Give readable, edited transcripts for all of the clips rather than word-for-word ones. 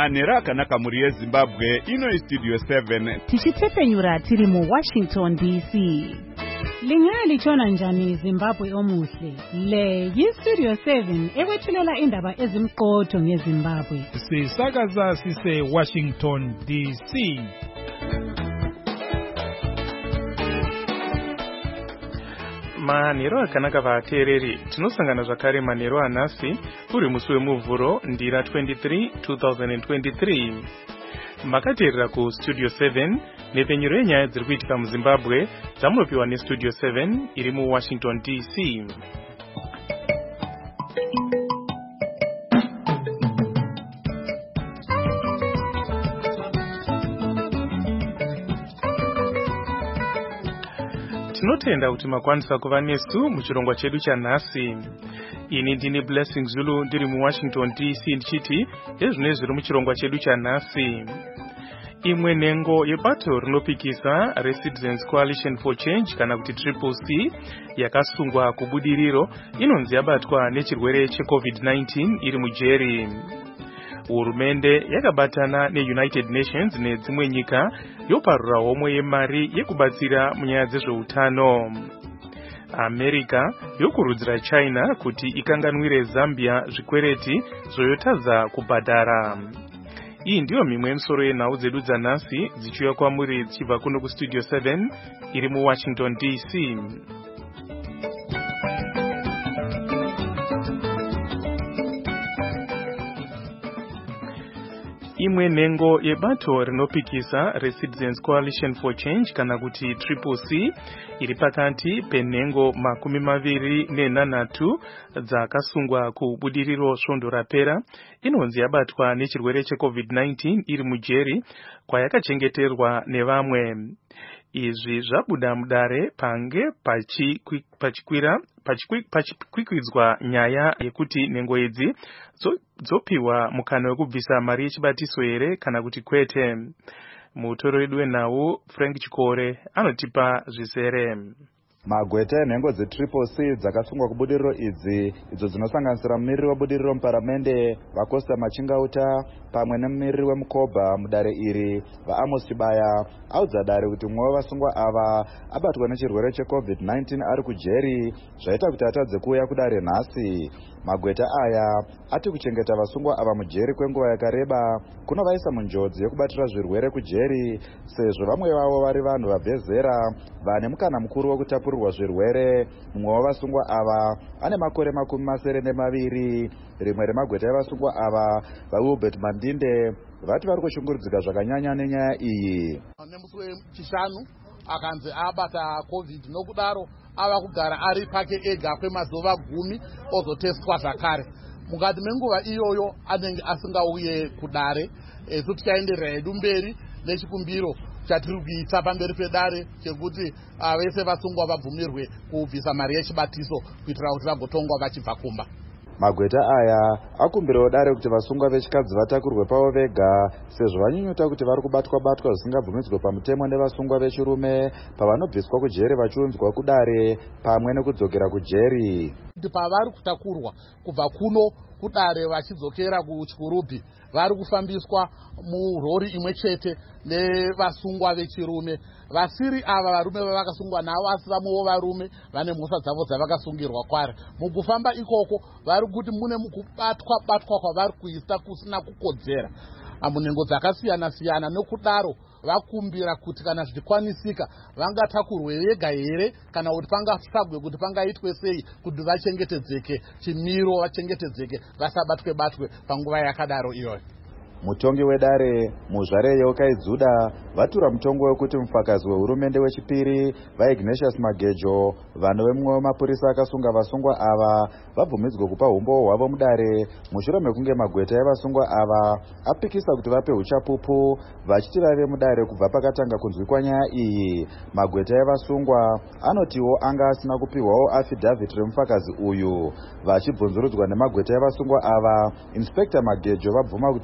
Manhero akanaka muri yeZimbabwe, ino Studio 7. Tichitepenyura tiri mu Washington DC. Lingalitshona njani Zimbabwe omuhle? Le yi-Studio 7 ekwethulela indaba ezimqotho ngeZimbabwe. Sisakaza sise Washington DC. Manhero akanaka vateereri, tinosangana zvakare manhero anhasi uri musi wemuvhuro ndira 23 2023. Makateerera ku Studio 7 nepenyero yenyaya dziri kuitika muZimbabwe dzamunopiwa neStudio 7 iri mu Washington DC. Tinotenda kuti makwanisa kuva nesu muchirongwa chedu chanhasi. Ini ndini Blessing Zulu ndiri mu Washington DC ndichiti ezvino zviri muchirongwa chedu chanhasi. Imwe nhengo yebato rinopikisa reCitizens Coalition for Change kana kuti CCC yakasungwa kubudiriro inonzi yabatwa nechirwere cheCovid-19 iri mujeri. Hurumende yakabatana neUnited Nations nedzimwe nyika yoparura homwe yemari yekubatsira munyaya dzezveutano. America yokurudzira China kuti ikanganwire Zambia zvikwereti zvoyotadza kubhadhara. Iyi ndiyo mimwe yemisoro yenhau dzedu dzanhasi dzichiuya kwamuri dzichibva kuno kuStudio 7 iri mu Washington DC. Imwe nhengo yebato rinopikisa reCitizens Coalition for Change kana kuti CCC iri pakati penhengo 28 dzakasungwa kubudiriro svondo rapera inonzi yabatwa nechirwere cheCovid-19 iri mujeri kwayakachengeterwa nevamwe. Izvi zvabuda mudare pange pachikwikwidza nyaya yekuti nhengo idzi dzopiwa mukana wekubvisa mari yechibatiso here kana kuti kwete. Mutoro wedu wenhau Frank Chikore anotipa zvisere. Magweta enhengo dzeCCC dzakasungwa kubudiriro idzi idzo dzinosanganisira mumiriri webudiriro muparamende vaCosta Machingauta pamwe nemumiriri weMukoba mudare iri vaAmos Chibaya audza dare kuti mumwe wevasungwa ava abatwa nechirwere cheCovid-19 ari kujeri zvaita kuti atadze kuuya kudare nhasi. Magweta aya ati kuchengeta vasungwa ava mujeri kwenguva yakareba kunovaisa munjodzi yekubatira zvirwere kujeri sezvo vamwe vavo vari vanhu vabve zera vane mukana mukuru wekutapurirwa zvirwere. Mumwe wevasungwa ava ane makore 72. Rimwe remagweta evasungwa ava vaWilbert Mandinde vati vari kushungurudzika zvakanyanya nenyaya iyi. Nemusi wechishanu akanzi abata COVID nokudaro ava kugara ari pake ega kwemazuva 10 ozotestwa zvakare. Mukati menguva iyoyo anenge asingauye kudare. Tichaenderera hedu mberi nechikumbiro chatiri kuita pamberi pedare chekuti vese vasungwa vabvumirwe kubvisa mari yechibatiso kuitira kuti vagotongwa vachibva kumba. Magweta aya akumbirawo dare kuti vasungwa vechikadzi vatakurwe pavo vega sezvo vanyunyuta kuti vari kubatwa zvisingabvumidzwe pamutemo nevasungwa vechirume pavanobviswa kujeri vachiunzwa kudare pamwe nekudzokera kujeri. Pavari kutakurwa kubva kuno kudare vachidzokera kuChikurubi vari kufambiswa murori imwe chete nevasungwa vechirume. Vasiri ava varume vavakasungwa navo asi vamwewo varume vane mhosva dzavo dzavakasungirwa kwari. Mukufamba ikoko vari kuti mune kubatwa kwavari kuisa kusina kukodzera munhengo dzakasiyana siyana. Nokudaro vakumbira kuti kana zvichikwanisika vangatakurwe vega here kana kuti pangatsvagwe kuti pangaitwe sei kuti vachengetedzeke chimiro, vachengetedzeke vasabatwe panguva yakadaro iyoyo. Mutongi wedare muzvare yeUkaidzuda vatura mutongo wekuti mufakazi wehurumende wechipiri vaIgnatius Magejo vanhu vemumwe wemapurisa akasunga vasungwa ava vabvumidzwe kupa umbowo hwavo mudare mushure mekunge magweta evasungwa ava apikisa kuti vape uchapupu vachiti vave mudare kubva pakatanga kunzwikwa nyaya iyi. Magweta evasungwa anotiwo anga asina kupiwawo affidavit remufakazi uyu. Vachibvunzurudzwa nemagweta evasungwa ava, Inspector Magejo vabvuma kuti vaive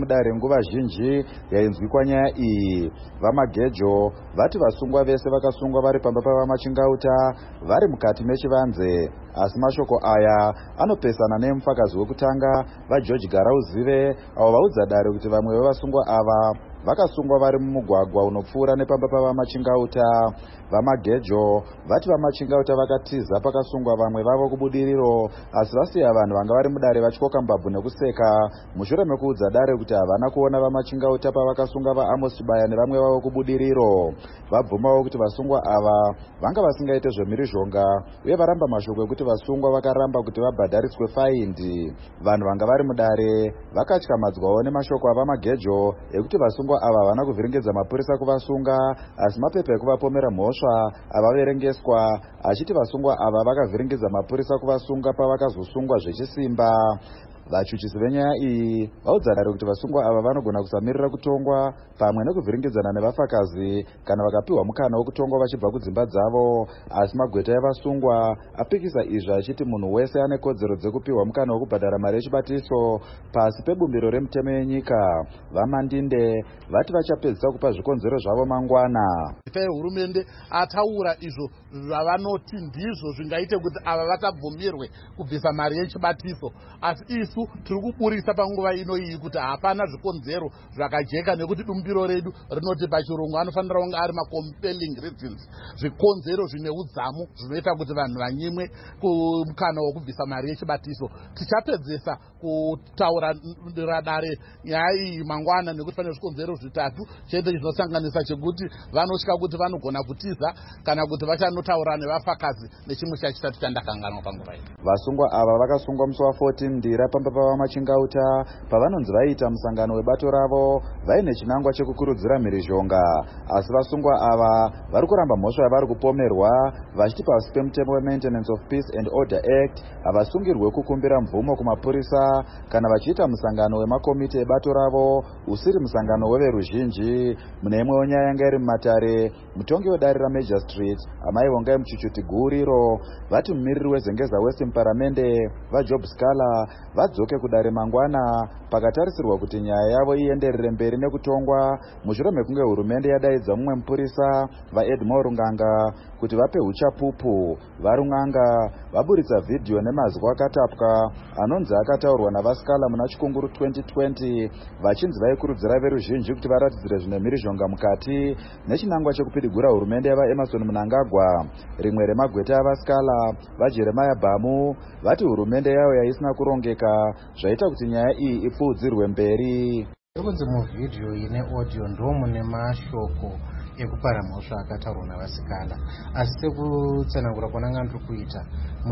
mudare nguva zhinji yainzwikwa nyaya iyi. Vamagejo vati vasungwa vese vakasungwa vari pamba pavamachingauta vari mukati mechivanze, asi mashoko aya anopesana nemufakazi wekutanga vaGeorge Garauzive avo vaudza dare kuti vamwe vevasungwa ava vakasungwa vari mumugwagwa unopfuura nepamba pavamachingauta. Vamagejo vati vamachingauta vakatiza pakasungwa vamwe vavo kubudiriro, asi vasiya vanhu vanga vari mudare vachikoka mbabvu nekuseka mushure mekuudza dare kuti havana kuona vamachingauta pavakasunga vaAmos Chibaya nevamwe vavo kubudiriro. Vabvumawo kuti vasungwa ava vanga vasingaite zvemhirizhonga uye varamba mashoko ekuti vasungwa vakaramba kuti vabhadhariswe faindi. Vanhu vanga vari mudare vakatyamadzwawo nemashoko avamagejo ekuti vasungwa ava havana kuvhiringidza mapurisa kuvasunga, asi mapepa ekuvapomera mhosva avaverengeswa, achiti vasungwa ava vakavhiringidza mapurisa kuvasunga pavakazosungwa zvechisimba. Vachuchisi venyaya iyi vaudza dare kuti vasungwa ava vanogona kusamirira kutongwa pamwe nekuvhiringidzana nevafakazi kana vakapiwa mukana wekutongwa vachibva kudzimba dzavo, asi magweta evasungwa apikisa izvi achiti munhu wese ane kodzero dzekupiwa mukana wekubhadhara mari yechibatiso pasi pebumbiro remutemo yenyika. Vamandinde vati vachapedzisa kupa zvikonzero zvavo mangwana. Hurumende ataura izvo zvavanoti ndizvo zvingaite kuti ava vatabvumirwe kubvisa mari yechibatiso, asi isu tiri kuburisa panguva ino iyi kuti hapana zvikonzero zvakajeka, nekuti dumbiro redu rinoti pachirungu anofanira kunge ari compelling reasons, zvikonzero zvine udzamu zvinoita kuti vanhu vanyimwe kumukana wokubvisa mari yechibatiso. Tichapedzesa kutaura dare nyaya iyi mangwana, nekuti pane zvikonzero zvitatu chete zvinosanganisa chekuti vanotya kuti vanogona kutiza kana kuti vachanotaura nevafakazi nechimwe chachitatu chandakanganwa panguva iyi. Vasungwa ava vakasungwa musi wa14 Ndira pamba pavamachingauta pavanonzi vaiita musangano webato ravo vaine chinangwa chekukurudzira mhirizhonga, asi vasungwa ava vari kuramba mhosva yavari kupomerwa vachiti pasi pemutemo weMaintenance of Peace and Order Act havasungirwe kukumbira mvumo kumapurisa kana vachiita musangano wemakomiti ebato ravo usiri musangano weveruzhinji. Mune imwewo nyaya yanga iri mumatare, mutongi wedare raMajor Street amai Vongai Muchuchuti Guriro vati mumiriri wezengeza West muparamende vaJob Scala vadzoke kudare mangwana pakatarisirwa kuti nyaya yavo ienderere mberi nekutongwa mushure mekunge hurumende yadaidza mumwe mupurisa vaEdmore Nganga kuti vape uchapupu. Varunganga vaburitsa vhidhiyo nemazwi akatapwa anonzi akataurwa navaScala muna Chikunguru 2020 vachinzi vaikurudzira veruzhinji kuti varatidzire zvine mhirizhonga mukati nechinangwa chekupidigura hurumende yavaEmerson Mnangagwa. Rimwe remagweta avaScala vaJeremiah Bhamu vati hurumende yayo yaisina kurongeka zvaita kuti nyaya iyi ipfuudzirwe mberi. Kunzi muvhidhiyo ine audio ndomune mashoko ekupara mhosva akataurwa navaScala, asi sekutsanangura kwananga ndiri kuita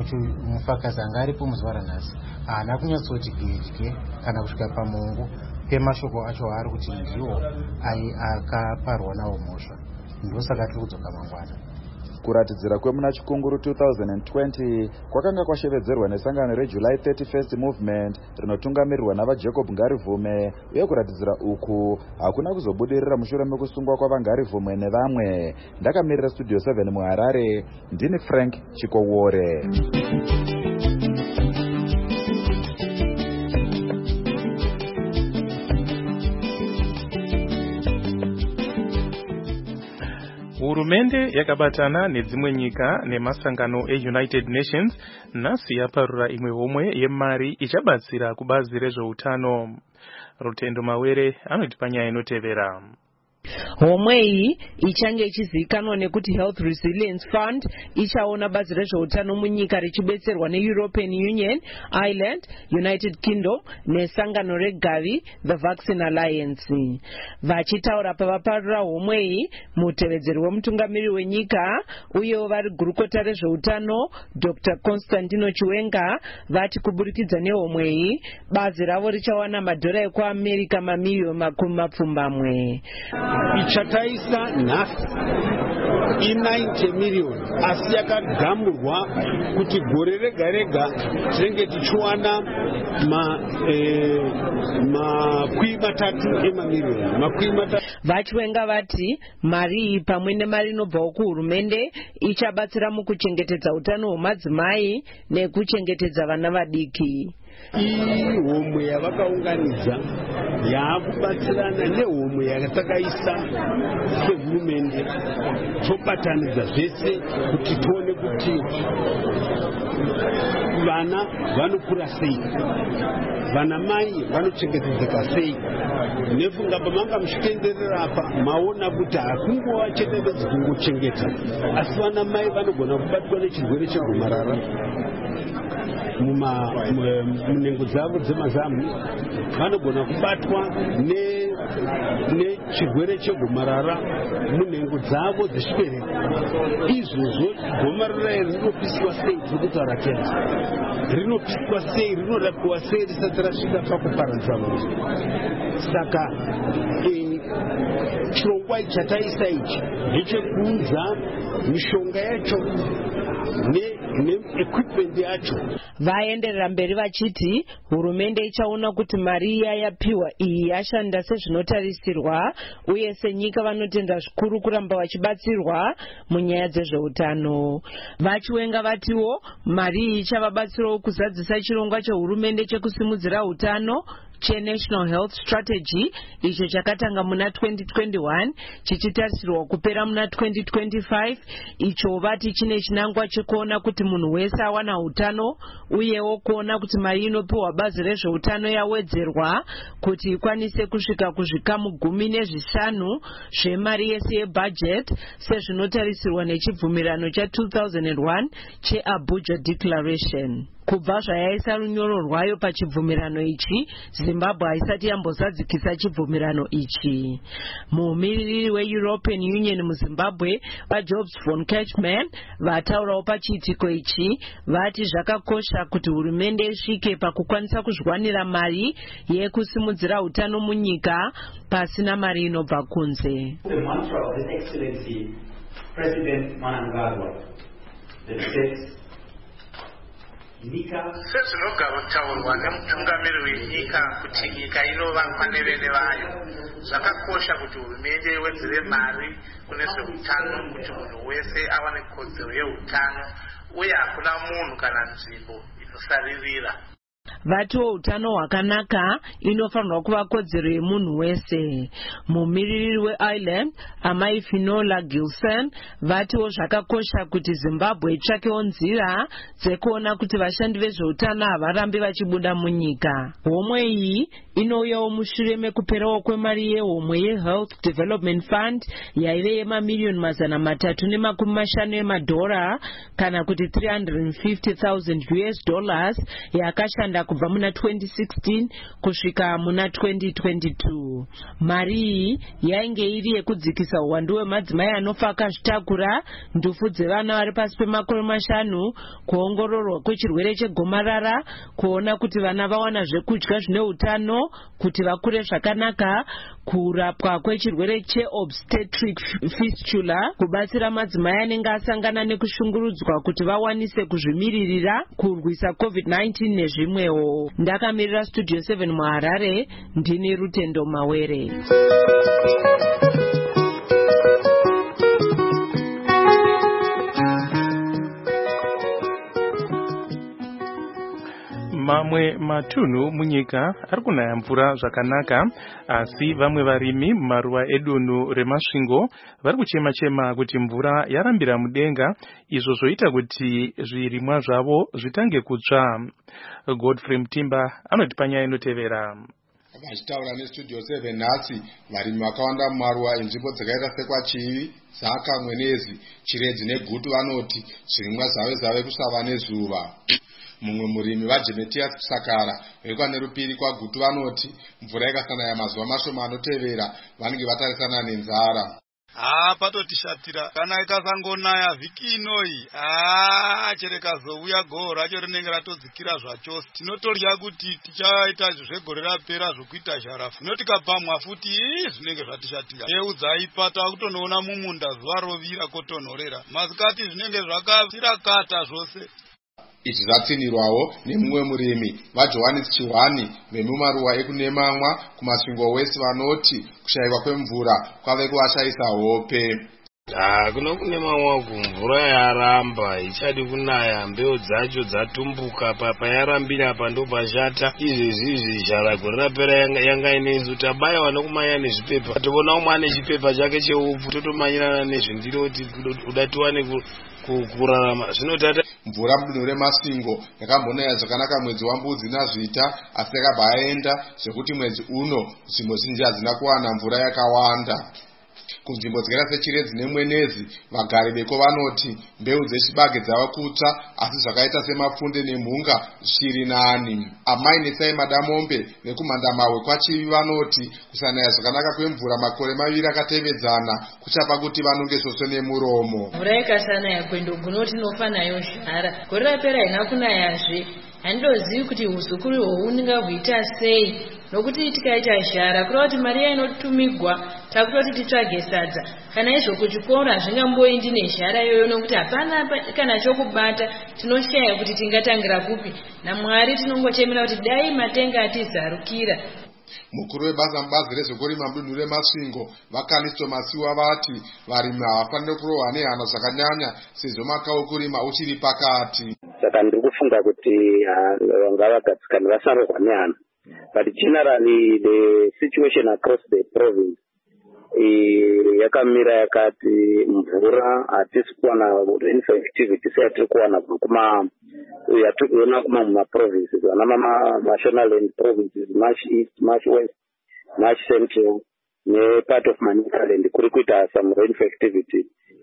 mufakazi anga aripo muzuva ranhasi haana kunyatsoti gedye kana kusvika pamungu pemashoko acho aari kuti ndiwo akaparwa nawo mhosva, ndosaka tiri kudzoka mangwana. Kuratidzira kwemuna Chikunguru 2020 kwakanga kwashevedzerwa nesangano reJuly 31st Movement rinotungamirirwa navaJacob Ngarivume, uye kuratidzira uku hakuna kuzobudirira mushure mekusungwa kwavangarivume nevamwe. Ndakamirira Studio 7 muHarare, ndini Frank Chikowore. Hurumende yakabatana nedzimwe nyika nemasangano eUnited Nations nhasi yaparura imwe homwe yemari ichabatsira kubazi rezveutano. Rutendo Mawere anotipa nyaya inotevera. Homwe iyi ichange ichizivikanwa nekuti Health Resilience Fund ichaona bazi rezveutano munyika richibetserwa neEuropean Union, Ireland, United Kingdom nesangano reGavi, the Vaccine Alliance. Vachitaura pavaparura homwe iyi, mutevedzeri wemutungamiri wenyika uyewo vari gurukota rezveutano Dr. Constantino Chiwenga vati kuburikidza nehomwe iyi bazi ravo richawana madhora ekuAmerica mamiliyoni makumi mapfumbamwe. Ichataisa nhasi i90 miliyoni asi yakagamurwa kuti gore rega rega tinenge tichiwana makumi matatu emamiliyoni. Vachiwenga vati mari iyi pamwe nemari inobvawo kuhurumende ichabatsira mukuchengetedza utano hwemadzimai nekuchengetedza vana vadiki. Iyi homwe yavakaunganidza yaakubatsirana nehomwe yakatakaisa sehurumende tobatanidza zvese kuti tione kuti vana vanokura sei, vana mai vanochengetedzeka sei. Nefunga pamanga muchitenderera apa maona kuti hakungova chete kungochengeta, asi vana mai vanogona kubatwa nechirwere chegomarara munhengo dzavo dzemazamu, vanogona kubatwa nechirwere chegomarara munhengo dzavo dzechibereko. Izvozvo gomarara iri rinopiswa sei? Tirikutaura kenza rinopiswa sei, rinorapiwa sei risati rasvika pakuparadza munhu. Saka chirongwa chataisa ichi ndechekuudza mishonga yacho neequipment yacho. Vaenderera mberi vachiti hurumende ichaona kuti mari iya yapiwa iyi yashanda sezvinotarisirwa, uye senyika vanotenda zvikuru kuramba vachibatsirwa munyaya dzezveutano. Vachiwenga vatiwo mari iyi ichavabatsirawo kuzadzisa chirongwa chehurumende chekusimudzira utano cheNational Health Strategy, icho chakatanga muna 2021 chichitarisirwa kupera muna 2025, icho vati chine chinangwa chekuona kuti munhu wese awana utano, uyewo kuona kuti mari inopiwa bazi rezveutano yawedzerwa kuti ikwanise kusvika kuzvikamu 15 zvemari yese yebudget sezvinotarisirwa nechibvumirano cha2001 cheAbuja Declaration. Kubva zvayaisa runyoro rwayo pachibvumirano ichi, Zimbabwe haisati yambozadzikisa chibvumirano ichi. Mumiririri weEuropean Union muZimbabwe, vaJobs von Kechman, vataurawo pachiitiko ichi, vati zvakakosha kuti hurumende isvike pakukwanisa kuzviwanira mari yekusimudzira utano munyika pasina mari inobva kunze. The mantra of His Excellency President Mnangagwa that says sezvinotaurwa nemutungamiri wenyika kuti nyika inovakwa nevene vayo, zvakakosha kuti hurumende iwedzere mari kune zveutano kuti munhu wese awane kodzero yeutano, uye hakuna munhu kana nzvimbo inosaririra. Vatiwo utano hwakanaka inofanirwa kuva kodzero yemunhu wese. Mumiririri weIreland, amai Finola Gilson, vatiwo zvakakosha kuti Zimbabwe itsvakewo nzira dzekuona kuti vashandi vezveutano havarambi vachibuda munyika. Homwe iyi inouyawo mushure mekuperawo kwemari yehomwe yeHealth Development Fund yaive yemamiliyoni $350 emadhora kana kuti $350,000 yakashanda kubva muna 2016 kusvika muna 2022. Mari iyi yainge iri yekudzikisa uwandu hwemadzimai anofa akazvitakura, ndufu dzevana vari pasi pemakore 5, kuongororwa kwechirwere chegomarara, kuona kuti vana vawana zvekudya zvine utano kuti vakure zvakanaka, kurapwa kwechirwere cheobstetric fistula, kubatsira madzimai anenge asangana nekushungurudzwa kuti vawanise kuzvimiririra, kurwisa COVID-19 nezvimwewo. Ndakamirira Studio 7 muHarare, ndini Rutendo Mawere. Mamwe matunhu munyika ari kunaya mvura zvakanaka, asi vamwe varimi mumaruwa edunhu remasvingo vari kuchema-chema kuti mvura yarambira mudenga, izvo zvoita kuti zvirimwa zvavo zvitange kutsva. Godfrey Mtimba anoti panyaya inotevera. Vachitaura neStudio 7 nhasi, varimi vakawanda mumaruwa enzvimbo dzakaita sekwaChivi, Zaka, Mwenezi, Chiredzi neGutu vanoti zvirimwa zvave kusava nezuva. Mumwe murimi vaJemetias Kusakara vekwaNerupiri kwaGutu vanoti mvura ikasanaya mazuva mashoma anotevera vanenge vatarisana nenzara. Patotishatira kana ikasangonaya vhiki inoi, chero kazouya goho racho rinenge ratodzikira zvachose. Tinotorya kuti tichaita zvegore rapera zvokuita sharafu. Tinotikapamwa futi zvinenge zvatishatira. Eudzaipa takutonoona mumunda zuva rovira kotonhorera. Masikati zvinenge zvakatirakata zvose. Izvi zvatsinirwawo nemumwe murimi vaJohannes Chihwani vemumaruwa ekuNemamwa kumasvingo wese vanoti kushayiwa kwemvura kwave kuvashayisa hope. Kuno kune mawaku mvura yaramba ichadi kunaya, mbeu dzacho dzatumbuka, payarambira apa ndo pashata. Izvi zhara gore rapera yanga inesu tabayiwa nokumanya nezvipepa, toona umwe ane chipepa chake cheupfu totomanyirana nezvindiro kuti udatiwane kurarama. Zvinotata mvura mudunhu reMasingo yakambonaya zvakanaka mwedzi wambudzi naZvita, asi yakabva yaenda zvekuti mwedzi uno nzvimbo zhinji hadzina kuwana mvura yakawanda. Kunzvimbo dzakaita seChiredzi neMwenezi, vagari beko vanoti mbeu dzechibage dzava kutsva, asi zvakaita semapfunde nemhunga zvichiri nani. Amai Netsai Madamombe vekumhandamawe kwaChivi vanoti kusanaya zvakanaka kwemvura makore 2 akatevedzana kuchapa kuti vanonge svosve nemuromo. Mvura ikasanaya kwendogona tinofa nayo zhara. Gore rapera haina kunayazve. Handozivi kuti huzukuru hwounga huita sei, nokuti tikaita zhara kureva kuti Maria inotumigwa takuti kuti titsvage sadza. Kana izvo kuchikora hazvingamboendi nezhara iyoyo, nokuti hapana kana chokubata, tinoshaya kuti tingatangira kupi. naMwari tinongochemera kuti dai matenga atizarukira. Mukuru webasa mubazi rezvekurima mudunhu reMasvingo Vakalisto Masiwa vati varimi havafaniri kurohwa nehana zvakanyanya sezvo maka wokurima uchiri pakati. Saka ndiri kufunga kuti ngavagadzikane vasarohwa nehana. But generally the situation across the province yakamira yakati mvura hatisi kuwana rainfall activity seyatiri kuwana yatiri kuona mumaprovinces ana mashonaland provinces, much east, much west, much central nepart of Manicaland kuri kuita some rainfall activity.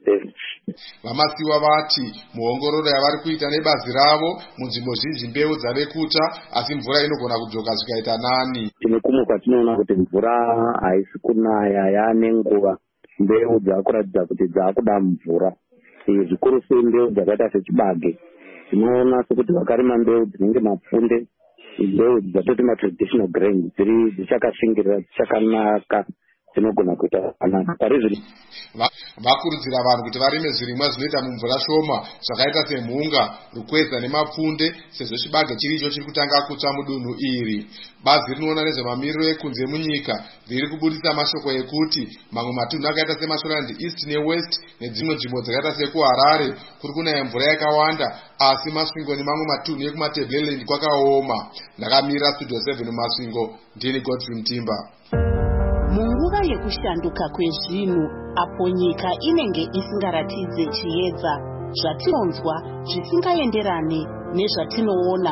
Vamasiwa vati muongororo yavari kuita nebazi ravo munzvimbo zhinji mbeu dzave kutsva, asi mvura inogona kudzoka zvikaita nani. Tinokumuka tinoona kuti mvura haisi kunaya, yaane nguva mbeu dzakuratidza kuti dzakuda mvura. Zvikuru sei mbeu dzakaita sechibage tinoona sekuti vakarima mbeu dzinenge mapfunde, mbeu dzatoti matraditional grain dziri dzichakashingirira dzichakanaka dzinogona kuita zvakanaka. Parizviri vakurudzira vanhu kuti varime zvirimwa zvinoita mumvura shoma zvakaita semhunga, rukweza nemapfunde sezvo chibage chiricho chiri kutanga kutsva mudunhu iri. Bazi rinoona nezvemamiriro ekunze munyika riri kubudisa mashoko ekuti mamwe matunhu akaita seMashonaland East neWest nedzimwe nzvimbo dzakaita sekuHarare kuri kunaya mvura yakawanda, asi Masvingo nemamwe matunhu ekumaTebeleland kwakaoma. Ndakamira Studio 7 muMasvingo, ndini Godfrey Mtimba. Munguva yekushanduka kwezvinhu, apo nyika inenge isingaratidze chiedza, zvatinonzwa zvisingaenderane nezvatinoona,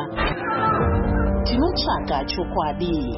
tinotsvaga chokwadi.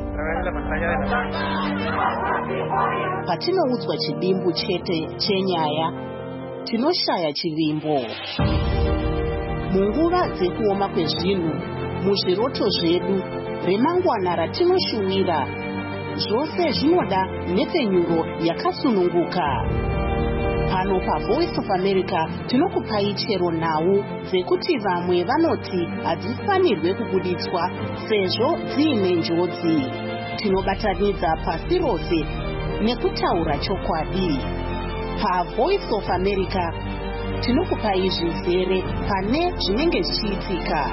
Patinoudzwa chidimbu chete chenyaya, tinoshaya chivimbo. Munguva dzekuoma kwezvinhu, muzviroto zvedu, remangwana ratinoshuwira, zvose zvinoda nhepfenyuro yakasununguka. Pano paVoice of America tinokupai chero nhau dzekuti vamwe vanoti hadzifanirwe kubuditswa sezvo dziine njodzi. Tinobatanidza pasi rose nekutaura chokwadi. PaVoice of America tinokupai zvizere pane zvinenge zvichiitika.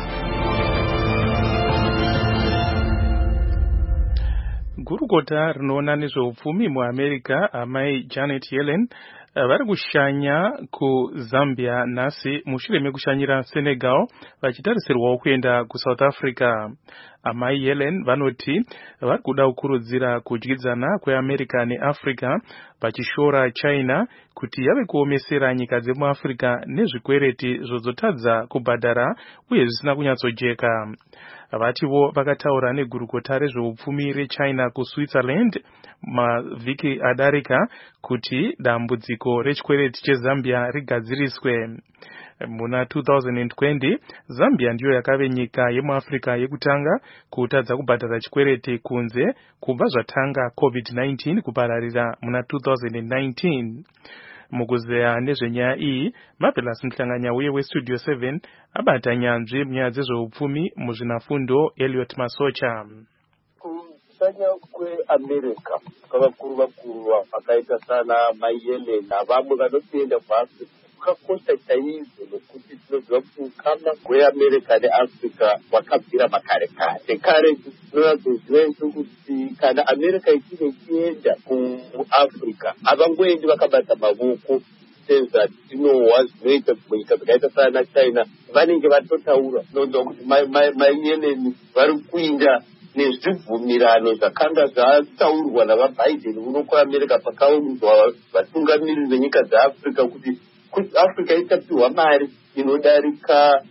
Gurukota rinoona nezveupfumi muAmerica, amai Janet Yellen vari kushanya kuZambia nhasi mushure mekushanyira Senegal vachitarisirwawo kuenda kuSouth Africa. Amai Yellen vanoti vari kuda kukurudzira kudyidzana kweAmerica neAfrica pachishora China kuti yave kuomesera nyika dzemuAfrica nezvikwereti zvozotadza kubhadhara uye zvisina kunyatsojeka. Vativo vakataura negurukota rezveupfumi reChina kuSwitzerland mavhiki adarika kuti dambudziko rechikwereti cheZambia rigadziriswe. Muna 2020 Zambia ndiyo yakave nyika yemuAfrica yekutanga kutadza kubhadhara chikwereti kunze kubva zvatanga COVID-19 kupararira muna 2019. Mukuzeya nezvenyaya iyi, Marvelous Mhlanganya uye weStudio 7 abata nyanzvi munyaya dzezveupfumi muzvinafundo Elliot Masocha. Kushanya kweAmerica kwavakuru vakaita sana Yellen navamwe vanopinda kuAfrica kwakakosha chaizvo, nokuti tinoziva kuti ukama hweAmerica neAfrica hwakabvira makare kare tinoratidza kuti kana America ichinge ichienda kuAfrica havangoendi vakabata mavoko, sezvatinohwa zvinoita munyika dzakaita sana China vanenge vatotaura nonzwa kuti maYellen vari kuinda nezvibvumirano zvakanga zvataurwa navaBiden uno kuAmerica pakaunzwa vatungamiriri venyika dzeAfrica kuti Africa ichapiwa mari inodarika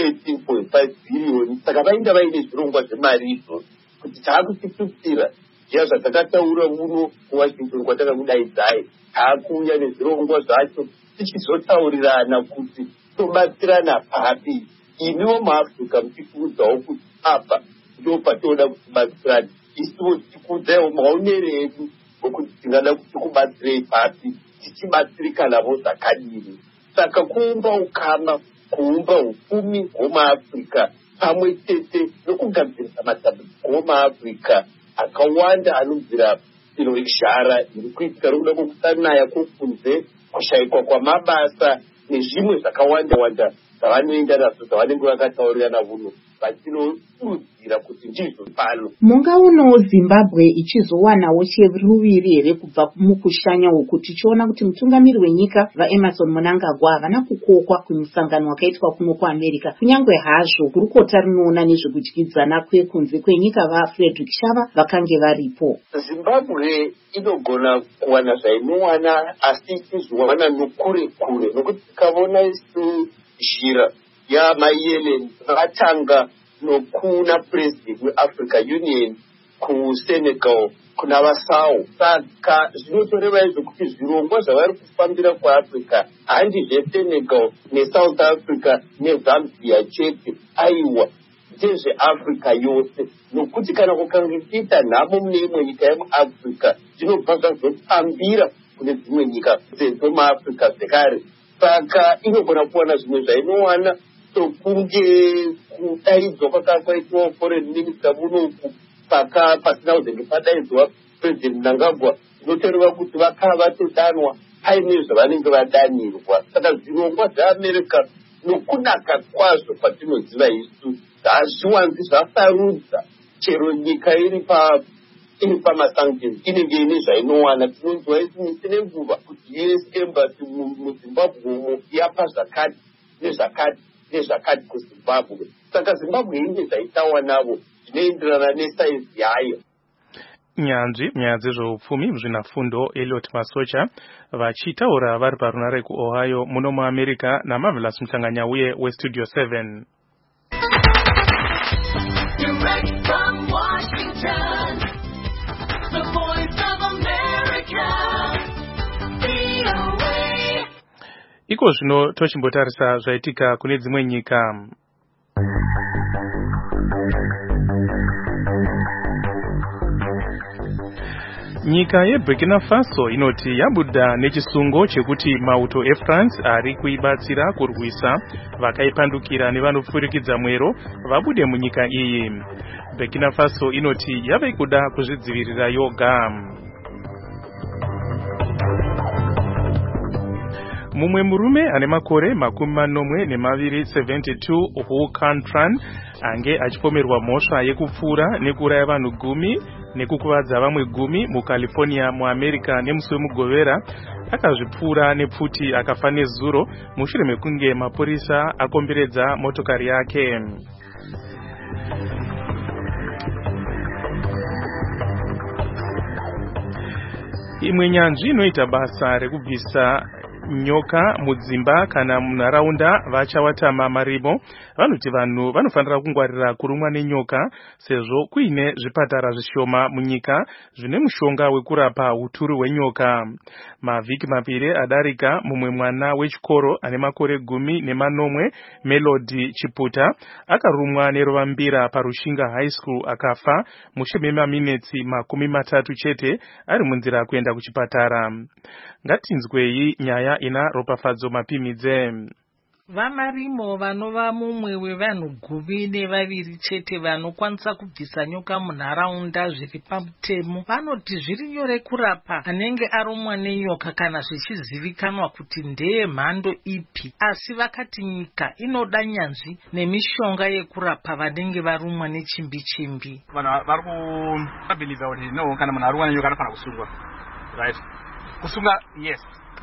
13.5 billion. Saka vainda vaine zvirongwa zvemari izvo kuti taakuchitutira zviya zvatakataura uno kuWashington kwatakakudaidzai taakuuya nezvirongwa zvacho tichizotaurirana kuti tobatsirana papi. Imiwo muAfrica muchikuudzawo kuti apa ndo patinoda kubatsirana, isiwo tichikuudzaiwo maonero edu okuti tingada kuti tikubatsirei papi, tichibatsirikanavo zvakadini. Saka kuumba ukama, kuumba upfumi hwomuAfrica pamwe chete nokugadzirisa matambudziko muAfrica akawanda anobvira zhara iri kuitika nokuda kwokusanaya kwokunze, kushayikwa kwamabasa nezvimwe zvakawanda-wanda zvavanoenda nazvo zvavanenge vakataurirana vuno vatinokurudzira kuti ndizvo pano. Mungaunawo Zimbabwe ichizowanawo cheruviri here kubva mukushanya uku tichiona kuti mutungamiri wenyika vaEmerson Mnangagwa havana kukokwa kumusangano wakaitwa kuno kuAmerica, kunyange hazvo gurukota rinoona nezvekudyidzana kwekunze kwenyika vaFrederick Shava vakange varipo. Zimbabwe inogona kuwana zvainowana asi ichizowana nokure-kure nokuti tikavona zhira yamaYellen vatanga nokuna president weAfrica Union kuSenegal kuna vaSAO. Saka zvinotoreva izvo kuti zvirongwa zvavari kufambira kuAfrica handi zveSenegal neSouth Africa neZambia chete, aiwa ndezveAfrica yose, nokuti kana kukangiita nhamo mune imwe nyika yemuAfrica zvinobva zvazopambira kune dzimwe nyika dzemuAfrica zvekare. Saka inogona kuwana zvimwe zvainowana sokunge kudaidzwa kwakaitwa foreign minister munoku pasina kuzenge padaidzwa president Mnangagwa, zvinotoreva kuti vakava vatodanwa paine zvavanenge vadanirwa. Saka zvirongwa zveAmerica nokunaka kwazvo patinoziva isu hazviwanzi zvasarudza chero nyika iri pamasanctions inenge ine zvainowana. Tinonzwa isi nenguva kuti US embassy muZimbabwe umo yapa zvakati nezvakati kuZimbabwe. Saka Zimbabwe ine zvaitawa navo zvinoenderana nesaizi yayo. Nyanzvi nyaya dzezveupfumi muzvinafundo Elliot Masocha vachitaura vari parunare kuOhio muno muAmerica naMarvelous Mhlanganyauye weStudio 7. Direct from Washington, the voice of America, VOA. Iko zvino tochimbotarisa zvaitika kune dzimwe nyika. Nyika yeBurkina Faso inoti yabuda nechisungo chekuti mauto eFrance ari kuibatsira kurwisa vakaipandukira nevanopfurikidza mwero vabude munyika iyi. Burkina Faso inoti yave kuda kuzvidzivirira yoga. Mumwe murume ane makore 72 Hu Cantran ange achipomerwa mhosva yekupfura nekuuraya vanhu 10 nekukuvadza vamwe 10 muCalifornia muAmerica nemusi wemugovera akazvipfura nepfuti akafa nezuro mushure mekunge mapurisa akomberedza motokari yake. Imwe nyanzvi inoita basa rekubvisa nyoka mudzimba kana munharaunda vachawatama marimo vanoti vanhu vanofanira kungwarira kurumwa nenyoka sezvo kuine zvipatara zvishoma munyika zvine mushonga wekurapa uturu hwenyoka. Mavhiki mapiri adarika mumwe mwana wechikoro ane makore 10 Melody Chiputa akarumwa nerovambira paRushinga High School akafa mushure memaminitsi 30 chete ari munzira kuenda kuchipatara. Ngatinzwei nyaya ina ropafadzo mapimidze. Vamarimo vanova mumwe wevanhu 12 chete vanokwanisa kubvisa nyoka munharaunda zviri pamutemo vanoti zviri nyore kurapa anenge arumwa nenyoka kana zvichizivikanwa kuti ndeye mhando ipi, asi vakati nyika inoda nyanzvi nemishonga yekurapa vanenge varumwa nechimbi-chimbi. Vanhu vari kubhiliva kuti no kana munhu arumwa nenyoka anofanira kusungwa, right? Kusunga, yes,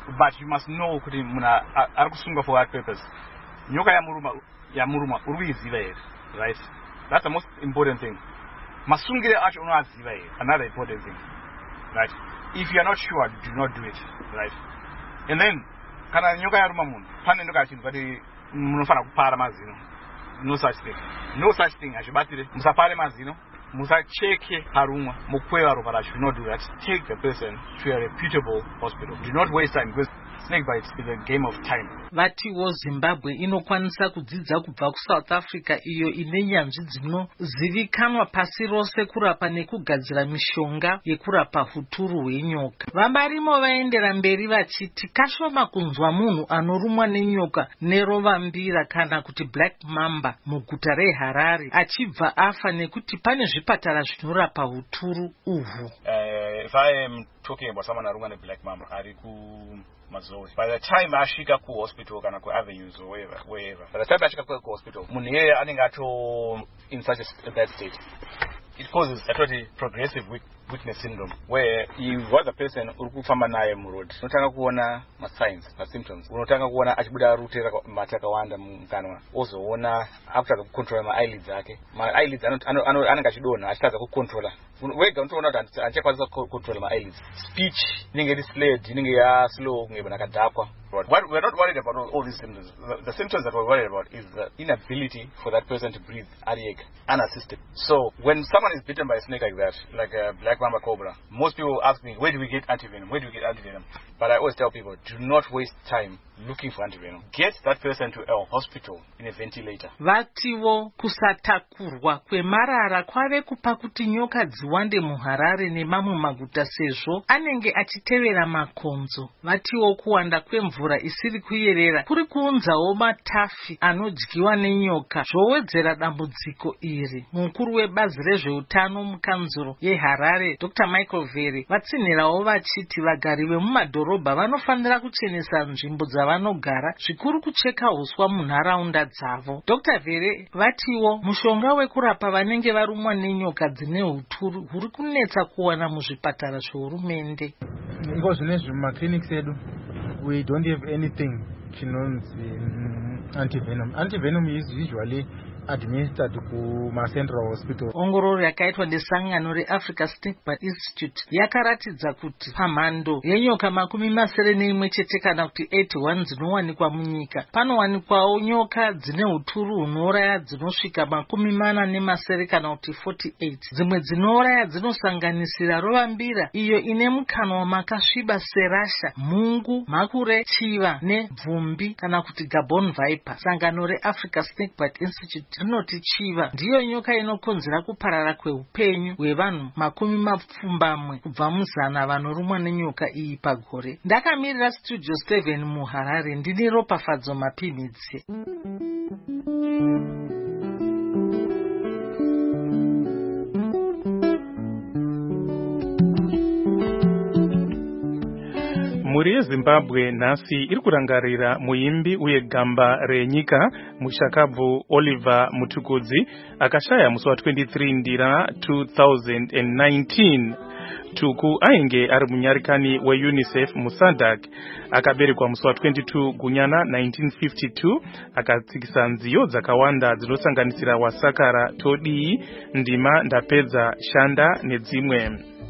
but you must know kuti muna arikusungwa for that purpose. Nyoka yamuruma uruiziva here, right? That's the most important thing. Masungire acho unoaziva here, another important thing, right? If you are not sure, do not do it, right? And then kana nyoka yaruma munhu pane ndoka chinhu kuti munofana kupara mazino. No such thing. No such thing. Ashibatire musapare mazino, musacheke parumwa, mukweva ropa racho. Do not do that. Take the person to a reputable hospital. Do not waste time because snake bites is a game of time. Vatiwo Zimbabwe inokwanisa kudzidza kubva kuSouth Africa iyo ine nyanzvi dzinozivikanwa pasi rose kurapa nekugadzira mishonga yekurapa huturu hwenyoka. Vamarimo vaendera mberi vachiti kashoma kunzwa munhu anorumwa nenyoka nerovambira kana kuti black mamba muguta reHarare achibva afa nekuti pane zvipatara zvinorapa huturu uhwu. If I am talking about someone arumwa neblack mamba ariku Mazoe. By the time ashika ku hospital kana ku avenues or wherever. By the time ashika ku hospital, munhu yeye anenge ato in such a bad state. It causes a totally progressive weakness syndrome where you got the person urikufamba naye muroad. Unotanga kuona ma signs, ma symptoms. Unotanga kuona achibuda rute mata akawanda mukanwa. Ozoona after control my eyelids ake. My eyelids anenge achidona achitaza ku controller. Wega unoona kuti anchekwanisa control my eyelids. Speech inenge delayed, inenge ya slow ngebe nakadhakwa. We're not worried about all these symptoms. The symptoms that we're worried about is the inability for that person to breathe unassisted. So when someone is bitten by a snake like that, like a black mamba cobra, most people ask me, where do we get antivenom? Where do we get antivenom? But I always tell people, do not waste time looking for antivenom. Get that person to a hospital in a ventilator. Vatiwo kusatakurwa kwemarara kwave kupa kuti nyoka dziwande muHarare nemamwe maguta sezvo anenge achitevera makonzo. Vatiwo kuwanda kwemvura isiri kuyerera kuri kuunzawo matafi anodyiwa nenyoka zvowedzera dambudziko iri. Mukuru webazi rezveutano mukanzuro yeHarare Dr. Michael Vere vatsinhirawo vachiti vagari vemumadhorobha vanofanira kuchenesa nzvimbo dzavanogara zvikuru kucheka huswa munharaunda dzavo. Dr. Vere vatiwo mushonga wekurapa vanenge varumwa nenyoka dzine huturu huri kunetsa kuwana muzvipatara zvehurumende. Iko zvinezvi mumakliniki edu we don't have anything chinonzi antivenom. Antivenom is usually administered kuma central hospital. Ongororo yakaitwa nesangano reAfrica Snake Bite Institute yakaratidza kuti pamhando yenyoka 71 chete kana kuti 81 dzinowanikwa munyika panowanikwawo nyoka dzine huturu hunouraya dzinosvika 47 kana kuti 48. Dzimwe dzinouraya dzinosanganisira rovambira iyo ine mukanwa makasviba serasha, mungu, makure, chiva nebvumbi kana kuti Gabon viper. Sangano reAfrica Snake Bite Institute rinoti chiva ndiyo nyoka inokonzera kuparara kweupenyu hwevanhu 20 kubva muzana vanorumwa nenyoka iyi pagore. Ndakamirira Studio 7 muHarare ndine Ropafadzo Mapimidzi. Mhuri yeZimbabwe nhasi iri kurangarira muimbi uye gamba renyika mushakabvu Oliver Mutukudzi akashaya musi wa23 Ndira 2019. Tuku ainge ari munyarikani weUNICEF muSADC akaberekwa musi wa22 Gunyana 1952 akatsikisa nziyo dzakawanda dzinosanganisira wasakara todii ndima ndapedza shanda nedzimwe.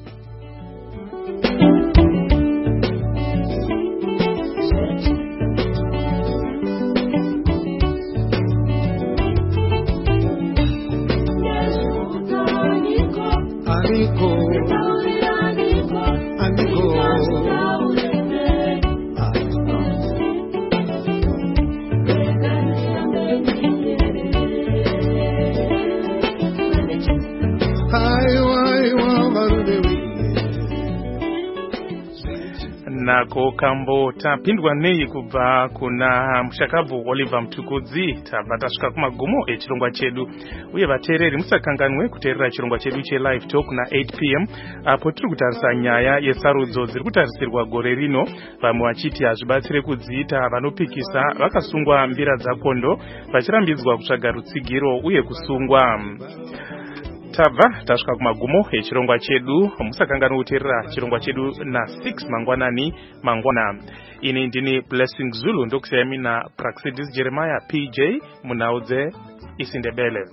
Nako kambo tapindwa nei kubva kuna mushakabvu Oliver Mutukudzi tabva tasvika kumagumo echirongwa chedu uye vateereri musakanganwe kuteerera chirongwa chedu chelive talk na 8 p.m. apo tiri kutarisa nyaya yesarudzo dziri kutarisirwa gore rino, vamwe vachiti hazvibatsire kudziita vanopikisa vakasungwa mbira dzakondo vachirambidzwa kutsvaga rutsigiro uye kusungwa. tabva tasvika kumagumo echirongwa chedu. Musakangana kuteerera chirongwa chedu na6 mangwana. Ini ndini Blessing Zulu ndokusiyami na Praxidis Jeremiah PJ munhau dzeIsindebele.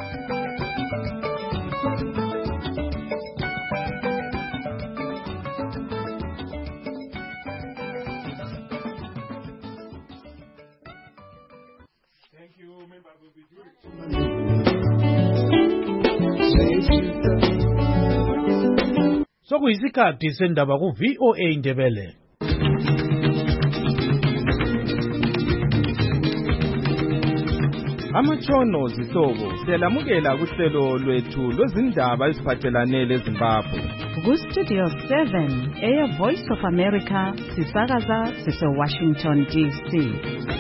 Sokuyisikhathi sendaba ku VOA Indebele. Amatshono zihlobo siyalamukela kuhlelo lwethu lwezindaba eziphathelane leZimbabwe. Ku-Studio 7 Air Voice of America sisakaza sise-Washington DC.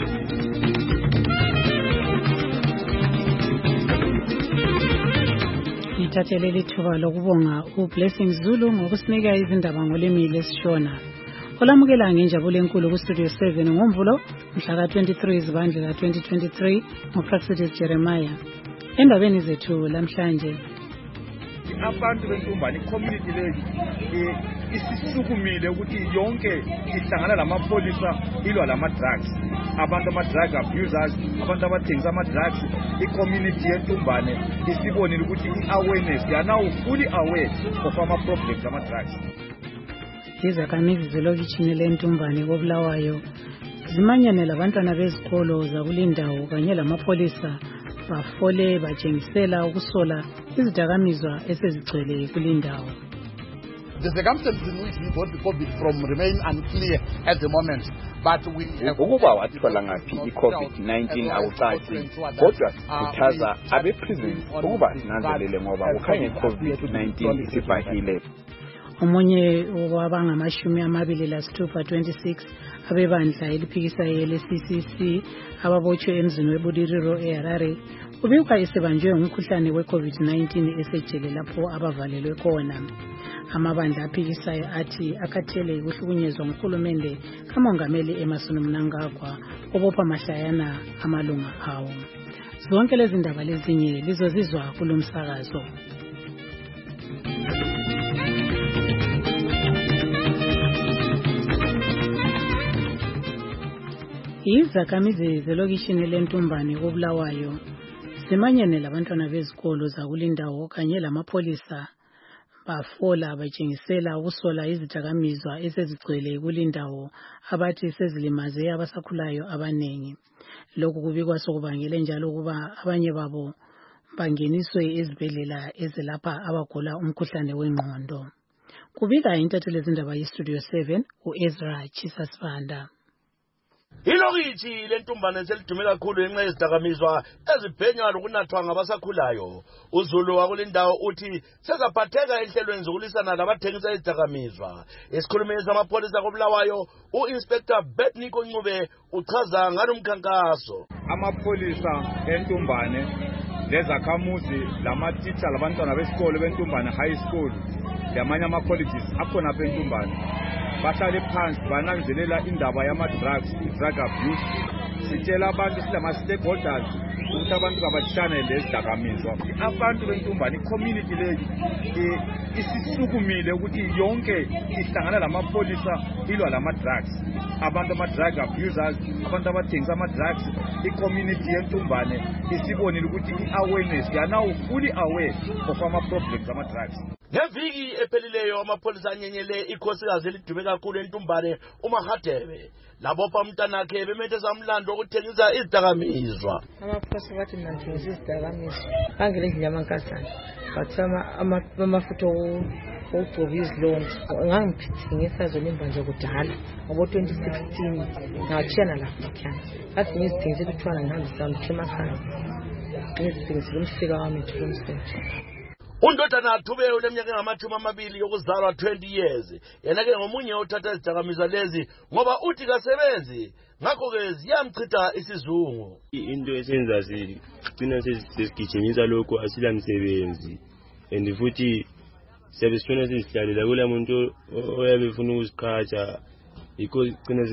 Ngithathele lithuba lokubonga uBlessing Zulu ngokusinika izindaba ngolimi lesishona. Olamukela ngenjabulo enkulu ku-Studio 7 ngoMvulo mhla ka-23 Zibandlela 2023 ngoPraxidis Jeremiah. Endabeni zethu lamhlanje abantu bentumbane community leyo isisukumile ukuthi yonke ihlangana lamapolisa ilwa lama-drugs, abantu ama-drug abusers, abantu abathengisa ama-drugs. I-community yentumbane isibonile ukuthi i-awareness, they are now fully aware of ama-problems ama-drugs. Izakhamizi zelokitshini lentumbane koBulawayo zimanyane labantwana bezikolo zakulindawo kanye lamapolisa bafole batshengisela ukusola izidakamizwa esezigcwele kulindawo. The circumstances in which we got the COVID from remain unclear at the moment, but we have ukuba wathola ngaphi i-COVID-19 akucaci, kodwa sikhuthaza abe-prisons ukuba sinanzelele ngoba kukhanya i-COVID-19 isibhahile. Omunye wabangama-26 abebandla eliphikisayo ele-CCC ababotshwe emzini weBudiriro eHarare ubikwa esebanjwe ngumkhuhlane we-COVID-19 esejele lapho abavalelwe khona. Amabandla aphikisayo athi akhathele ukuhlukunyezwa nguhulumende kamongameli Emmerson Mnangagwa obopha mahlayana amalunga awo. Zonke lezi ndaba lezinye lizozizwa kulo msakazo. Izakhamizi zelokishini lentumbane koBulawayo zimanyane labantwana bezikolo zakulindawo kanye lamapolisa bafola batshengisela ukusola izidakamizwa esezigcwele kulindawo abathi sezilimaze abasakhulayo abanengi. Lokhu kubikwa sokubangele njalo ukuba abanye babo bangeniswe ezibhedlela ezelapha abagula umkhuhlane wengqondo. Kubika intatheli zindaba yeStudio 7 uEzra Chisasvanda. Ilokithi lentumbane selidume kakhulu ngenxa yezidakamizwa ezibhenywa lokunathwa ngabasakhulayo. uZulu wakulindawo uthi sezaphatheka enhlelweni zokulisana labathengisa izidakamizwa. Esikhulumeni samapolisa koBulawayo, u-Inspector Betniko Ncube uchaza ngalo mkhankaso. Amapolisa entumbane lezakhamuzi lamatitsha labantwana besikolo bentumbane high school lamanye ama-colleges akhona apha entumbane bahlale phansi bananzelela indaba yama-drugs, i-drug abuse. Sitshela abantu silama-stakeholders ukuthi abantu kabatshane lezidakamizwa. Abantu bentumbane i-community leyo isisukumile ukuthi yonke ihlangana lamapolisa ilwa lama-drugs, abantu ama-drug abusers, abantu abathengisa ama-drugs. I-community yentumbane isibonile ukuthi i-awareness, they are now fully aware of ama-problems ama-drugs. Ngeviki ephelileyo amapolisa anyenyele ikhosikazi elidume kakhulu entumbane uMahadebe labopha umntanakhe bemethesa umlando wokuthengisa izidakamizwa. Amapolisa bathi mina ngithengisa izidakamizwa bangele endlini yamankazana bathama amafutha okugcoba izilonda. Ngangithengisa zona imbanje kudala ngo-2016 ngachiyana lapho ekhaya bathi ngizithengisela uthwana ngihambisa emakhaya ngizithengisela umsika wami ethulumsebenzi. Undodana Athube uleminyaka engama-20 yokuzalwa 20 years. Yena-ke ngomunye othatha izidakamizwa lezi ngoba uthi kasebenzi, ngakho-ke ziyamchitha isizungu. Into esenza sigcina sesigijimisa lokho asila msebenzi and futhi siyabe sifuna sizihlalela kula muntu oyabe efuna ukusiqhatsha, yikho sigcina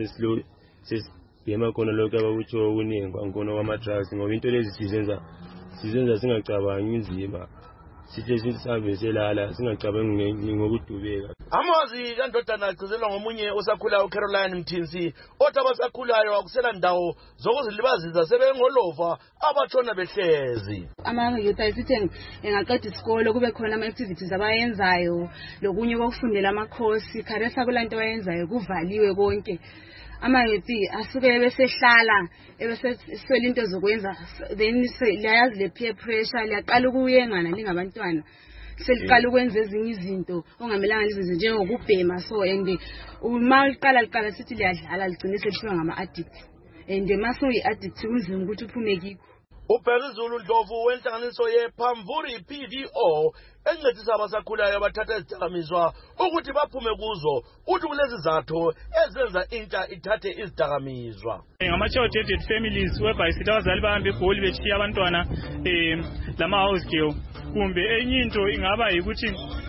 sesibhema khona lokho abakutsho okuningi kwakhona kwama-drugs ngoba into lezi sizenza singacabangi inzima. sihle sihambe selala singacabangi ngokudubeka. Amazwi kandodana agcizelwa ngomunye osakhulayo uCaroline Mthinsi othi abasakhulayo akusela ndawo zokuzilibazisa sebengolova abatshona behlezi. Ama-youth ayisithi engaqeda isikole kube khona ama-activities abayenzayo lokunye kokufundela amakhosi kharesa kulanto abayenzayo kuvaliwe konke. Ama-youth asuke besehlala ebeseswela into zokwenza then liyayazi le peer pressure liyaqala ukuyengana lingabantwana seliqala ukwenza ezinye izinto ongamelanga lizenze njengokubhema so and uma liqala sithi liyadlala ligcine selithiwa ngama-addict and mase uyi-addict kunzima ukuthi uphume kikho. uBhekuzulu Ndlovu wenhlanganiso yePhamvuri PVO encedisa abasakhulayo abathatha izidakamizwa ukuthi baphume kuzo uthi kulezi zatho ezenza intsha ithathe izidakamizwa. Ngama-child families whereby sithi abazali bahambe egoli beshiya abantwana lama-house girl kumbe enye into ingaba yikuthi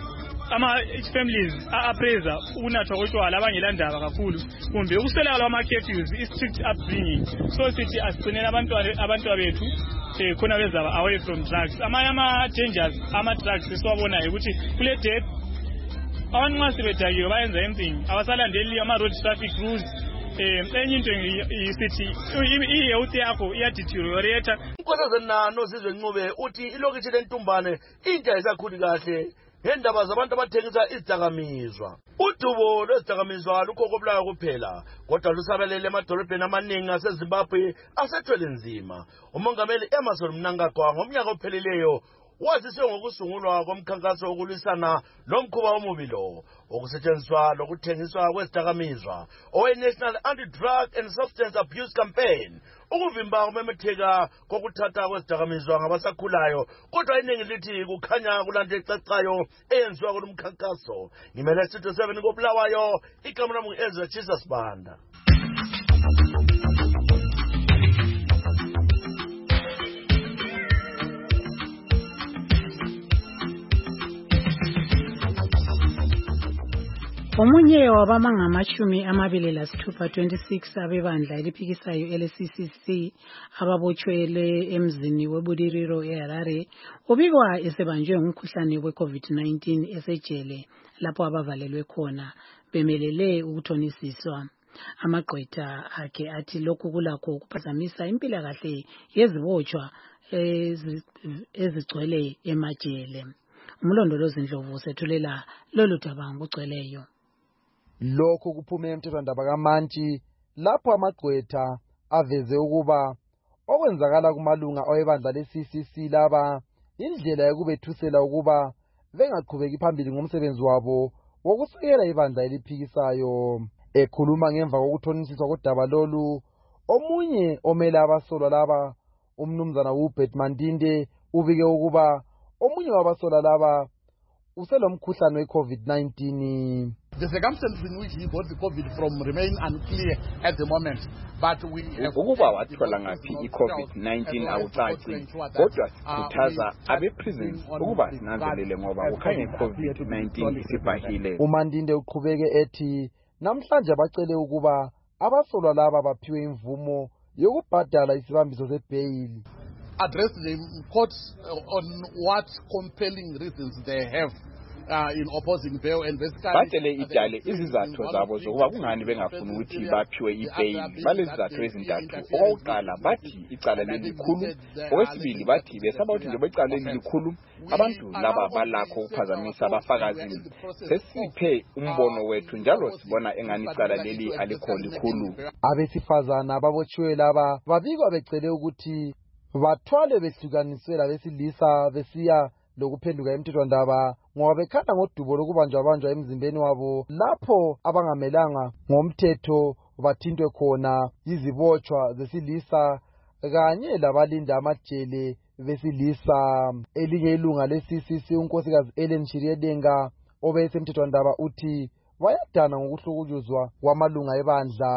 ama-families a-appraiser ukunathwa kotshwala abangelandaba kakhulu kumbe ukuswelakala kwama-curfews i-strict upbringing so sithi asigcinele abantwana bethu khona bezaba away from drugs. Amanye ama-dangers ama-drugs esiwabonayo ukuthi kule death abantu nxa sebedakiwe bayenza anything abasalandeli ama-road traffic rules. Enye into isithi i-health yakho iyadeteriorate. Unkosazana Nano Sizwe Ncube uthi ilokithi lentumbane intsha isakhuli kahle ngendaba zabantu abathengisa izidakamizwa. Udubo lwezidakamizwa lukho kobulayo kuphela kodwa lusabelele emadolobheni amaningi aseZimbabwe asethwele nzima. Umongameli Emmerson Mnangagwa ngomnyaka ophelileyo wazise ngokusungulwa komkhankaso wokulwisana nomkhuba omubi lo okusetshenziswa lokuthengiswa kwezidakamizwa owe-National Anti-Drug and Substance Abuse Campaign ukuvimba ukumemetheka kokuthatha kwezidakamizwa ngabasakhulayo kodwa iningi lithi kukhanya kulanto ecacayo eyenziwa kulo mkhankaso. Ngimele Studio 7 koBulawayo, igama lami ngu-Ezra Jesus Banda. Omunye wabamangamashumi amabili lasithupha 26 abebandla eliphikisayo ele-CCC ababotshwele emzini weBudiriro eHarare ubikwa esebanjwe ngumkhuhlane we-COVID-19 esejele lapho abavalelwe khona bemelele ukuthonisiswa. Amagqwetha akhe athi lokhu kulakho ukuphazamisa impilakahle yezibotshwa ezigcwele emajele. Umlondolozi Ndlovu sethulela lolu daba ngokugcweleyo. Lokho kuphume emthethwandaba kaMantshi lapho amagqwetha aveze ukuba okwenzakala kumalunga awebandla le-CCC laba indlela yokubethusela ukuba bengaqhubeki phambili ngomsebenzi wabo wokusekela ibandla eliphikisayo. Ekhuluma ngemva kokuthonisiswa kodaba lolu, omunye omele abasolwa laba umnumzana uHubert Mandinde ubike ukuba omunye wabasolwa laba uselomkhuhlane we-COVID-19. The circumstances in which he got the COVID from remain unclear at the moment, but we have ukuba wathola ngaphi i-COVID-19 akucaci kodwa sikhuthaza abe-prisons ukuba sinanzelele ngoba kukhanya i-COVID-19 isibhahile. uMandinde uqhubeke ethi namhlanje bacele ukuba abasolwa laba baphiwe imvumo yokubhadala isibambiso sebheyili. Address the courts on what compelling reasons they have in opposing bail and basically batshele idale izizathu zabo zokuba kungani bengafuni ukuthi baphiwe ibheyili. Balezizathu ezintathu. Okokuqala bathi icala lelikhulu, okwesibili bathi besaba ukuthi njengoba icala lelikhulu abantu laba balakho ukuphazamisa abafakazi. Sesiphe umbono wethu njalo sibona engani icala leli alikho likhulu. Abesifazana babotshiwe laba babikwa becele ukuthi bathwale behlukanisela besilisa besiya lokuphenduka emthethwandaba ngoba bekhala ngodubo lokubanjwabanjwa emzimbeni wabo lapho abangamelanga ngomthetho bathintwe khona yizibotshwa zesilisa kanye labalinda amajele besilisa. Elinye ilunga le-CCC unkosikazi Ellen Shiriedenga obesemthethwandaba uthi bayadana ngokuhlukujuzwa kwamalunga ebandla.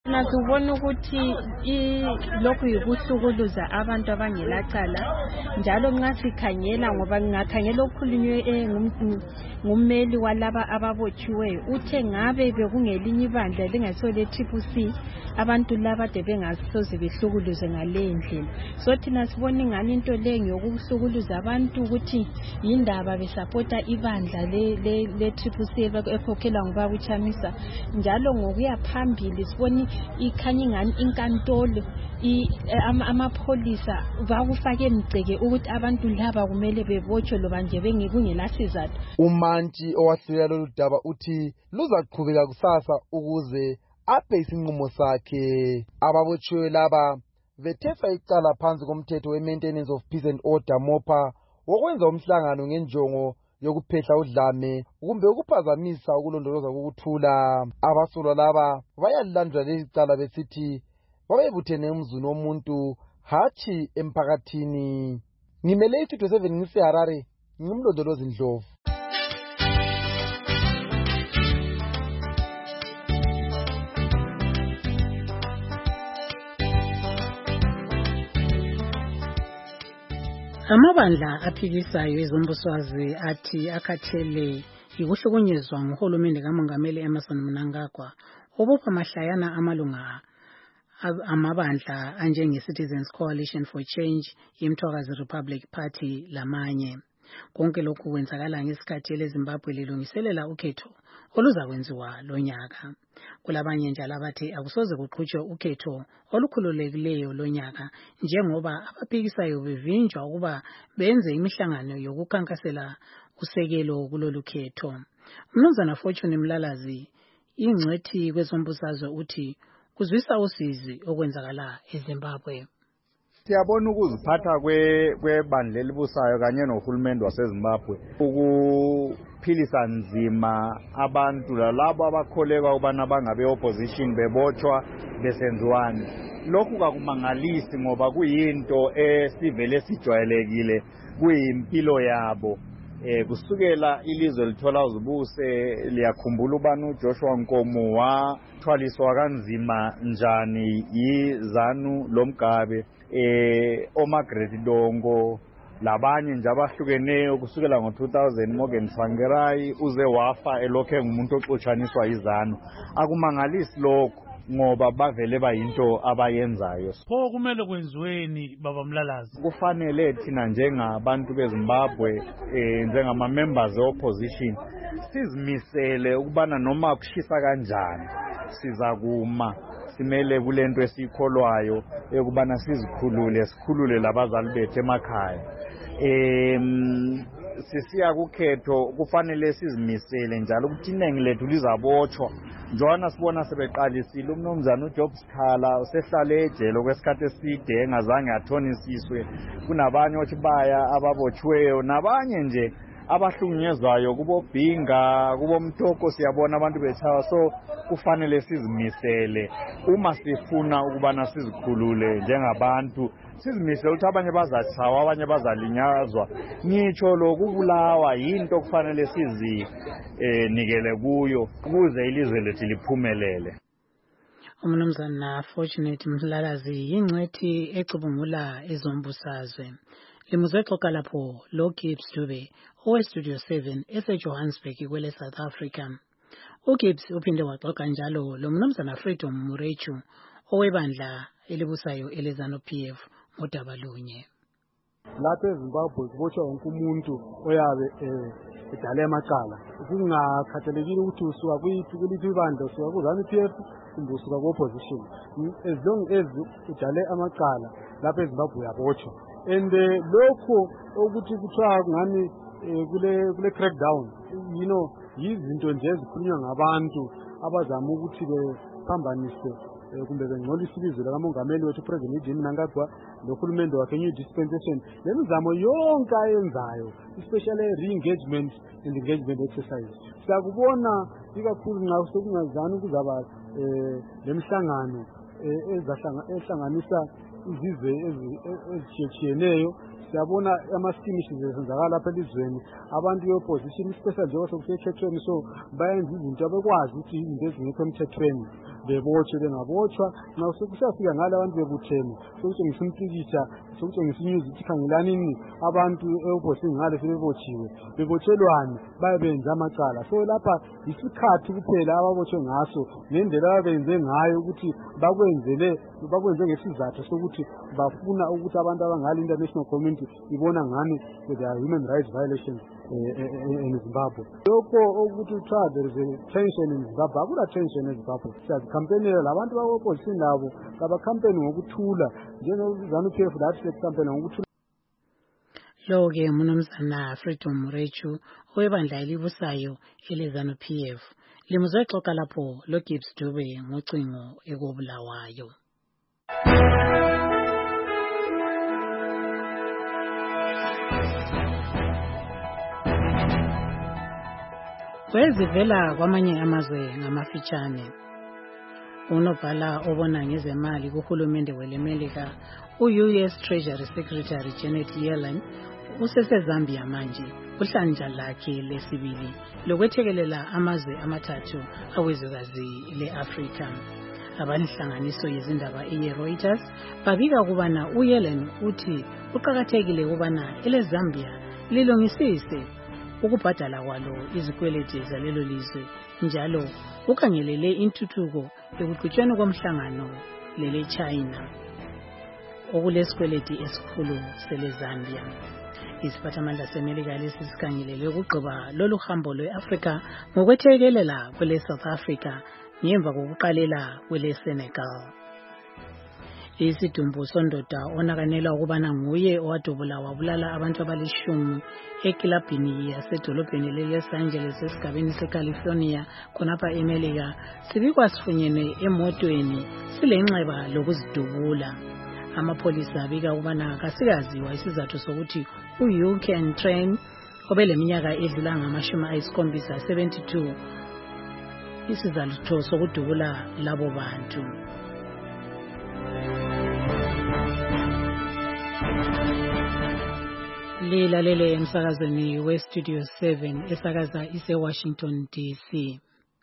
Nasubona ukuthi lokhu yikuhlukuluza abantu abangelacala njalo nxa sikhangela ngoba ngingakhangela okukhulunywe ngummeli walaba ababotshiweyo uthe ngabe bekungelinye ibandla lingaso le-TCC abantu laba de bengasoze behlukuluze ngale ndlela. So thina sibona ingani into le ngiyokuhlukuluza abantu ukuthi yindaba besapota ibandla le-TCC ekhokhelwa ngubaba uChamisa njalo ngokuya phambili sibona ikhanya ingani inkantolo amapholisa bakufake emgceke ukuthi abantu laba kumele bebotshwe loba nje kungela sizathu. Umantshi owahlulela lolu daba uthi luzaqhubeka kusasa ukuze aphe isinqumo sakhe. Ababotshiweyo laba bethesa icala phansi komthetho we-Maintenance of Peace and Order MOPA wokwenza umhlangano ngenjongo yokuphehla udlame kumbe ukuphazamisa ukulondoloza kokuthula. Abasolwa laba bayalilandela leli cala besithi babebuthene emzini womuntu hatshi emphakathini. Ngimele iStudio 7 ngiseHarare, ngimlondolozi Ndlovu. Amabandla aphikisayo ezombusazwe athi akhathele yikuhlukunyezwa nguhulumende kaMongameli Emmerson Mnangagwa obopha mahlayana amalunga amabandla anjenge-Citizens Coalition for Change, iMthwakazi Republic Party lamanye. Konke lokhu kwenzakala ngesikhathi leZimbabwe lilungiselela ukhetho oluzakwenziwa lonyaka. Kulabanye njalo abathi akusoze kuqhutshwe ukhetho olukhululekileyo lonyaka njengoba abaphikisayo bevinjwa ukuba benze imihlangano yokukhankasela usekelo kulolu khetho. Umnumzana Fortune Mlalazi, ingcwethi kwezombusazwe uthi kuzwisa usizi okwenzakala eZimbabwe. Siyabona ukuziphatha kwebandla elibusayo kanye nohulumende waseZimbabwe ukuphilisa nzima abantu lalabo abakholekwa ukubana bangabe opposition bebotshwa besenziwani. Lokhu kakumangalisi ngoba kuyinto esivele sijwayelekile, kuyimpilo yabo. Kusukela ilizwe lithola uzibuse liyakhumbula ubani uJoshua Nkomo wathwaliswa kanzima njani yiZanu loMgabe, oMargaret Dongo labanye nje abahlukeneyo kusukela ngo-2000 Morgan Tsvangirai uze wafa elokhe ngumuntu oxotshaniswa yiZanu. Akumangalisi lokho ngoba bavele bayinto abayenzayo. Pho kumele kwenziweni baba Mlalazi? Kufanele thina njengabantu beZimbabwe njengama-members e-opposition sizimisele ukubana noma kushisa kanjani sizakuma simele kulento esiyikholwayo ekubana sikhulule labazali bethu emakhaya. Sisiya kukhetho kufanele sizimisele njalo ukuthi iningi lethu lizabotshwa. Njowana sibona sebeqalisile umnumzana uJob Sikhala usehlale ejele okwesikhathi eside engazange athonisiswe. Kunabanye othi baya ababotshiweyo nabanye nje abahlukunyezwayo kubobhinga kubomthoko siyabona abantu bechawa. So kufanele sizimisele uma sifuna ukubana sizikhulule njengabantu, sizimisele ukuthi abanye bazachawa abanye bazalinyazwa. Ngitsho lokubulawa yinto kufanele sizinikele kuyo ukuze ilizwe lethu liphumelele. Umnumzana Fortunate Mlalazi yingcwethi ecubungula ezombusazwe. Limuzwe xoxa lapho lo Gibbs Dube oweStudio 7 eseJohannesburg kwele South Africa. UGibbs uphinde waxoxa njalo lo mnumzana Freedom Murechu owebandla elibusayo eleZANU PF ngodaba lunye. Lapha eZimbabwe kubotshwa wonke umuntu oyabe edale amacala. Kungakhathalekile ukuthi usuka kuliphi ibandla, usuka kuZANU PF kumbe usuka ku-opposition. As long as udale amacala lapha eZimbabwe uyabotshwa. And lokho ukuthi kuthiwa ngani kule crackdown, yizinto nje ezikhulunywa ngabantu abazama ukuthi bephambanise kumbe bengcolisa ilizwe likamongameli wethu uPresident Mnangagwa nohulumende wakhe new dispensation. Le mizamo yonke ayenzayo, especially re-engagement and engagement exercise, siyakubona ikakhulu nxa sekungazani kuzaba lemihlangano ehlanganisa izizwe ezitshiyeneyo. Siyabona ama-skirmishes ezenzakala lapha elizweni, abantu be-opposition especially njengoba sekusekhethweni, so bayenza izinto abekwazi ukuthi izinto ezingekho emthethweni. bebotshwe bengabotshwa nxa sokusafika ngale abantu bebuthene sokutshengisa impikitsha sokutshengisa inews ukuthi khangelanini abantu eopposing ngale sebebotshiwe bebotshelwane bayebenze amacala so lapha isikhathi kuphela ababotshwe ngaso ngendlela ababenze ngayo ukuthi bakwenze ngesizathu sokuthi bafuna ukuthi abantu abangale international community ibona ngani there are human rights violations in Zimbabwe. Lokho ukuthi kuthiwa there is a tension in Zimbabwe, akula tension in Zimbabwe. Siyazikhampenela labantu bako-opposition labo kabakhampeni ngokuthula njenge-ZANU-PF lathi sekhampeni ngokuthula. Lo-ke mnumzana Freedom Mrechu owebandla elibusayo ele-ZANU-PF limuzwe xoxa lapho lo-Gibbs Dube ngocingo ekobulawayo. Wezivela kwamanye amazwe ngamafitshane. Unobhala obona ngezemali kuhulumende welemelika u-US Treasury Secretary Janet Yellen useseZambia manje uhlanja lakhe lesibili lokwethekelela amazwe amathathu awezwekazi le-Afrika. Abanhlanganiso yezindaba ye-Reuters babika kubana uYellen uthi uqakathekile kubana ele-Zambia lilungisise ukubhadala kwalo izikweleti zalelo lizwe njalo ukhangelele intuthuko ekuqhutshweni komhlangano lele China okulesikweleti esikhulu sele-Zambia. Isiphathamandla seMelika lesikhangelele ukugqiba lolu hambo lwe-Afrika ngokwethekelela kwele-South Africa ngemva kokuqalela kwele-Senegal. Isidumbu sondoda onakanelwa ukubana nguye owadubula wabulala abantu abalishumi ekilabhini yasedolobheni le-Los Angeles esigabeni seCalifornia khonapha eMelika sibikwa sifunyene emotweni silenxeba lokuzidubula. Amapholisa abika ukubana kasikaziwa isizathu sokuthi u-Yuken Train obeleminyaka edlula ngama-72 isizathu sokudubula labo bantu. Lilalele emsakazweni we-Studio 7 esakaza ise-Washington DC.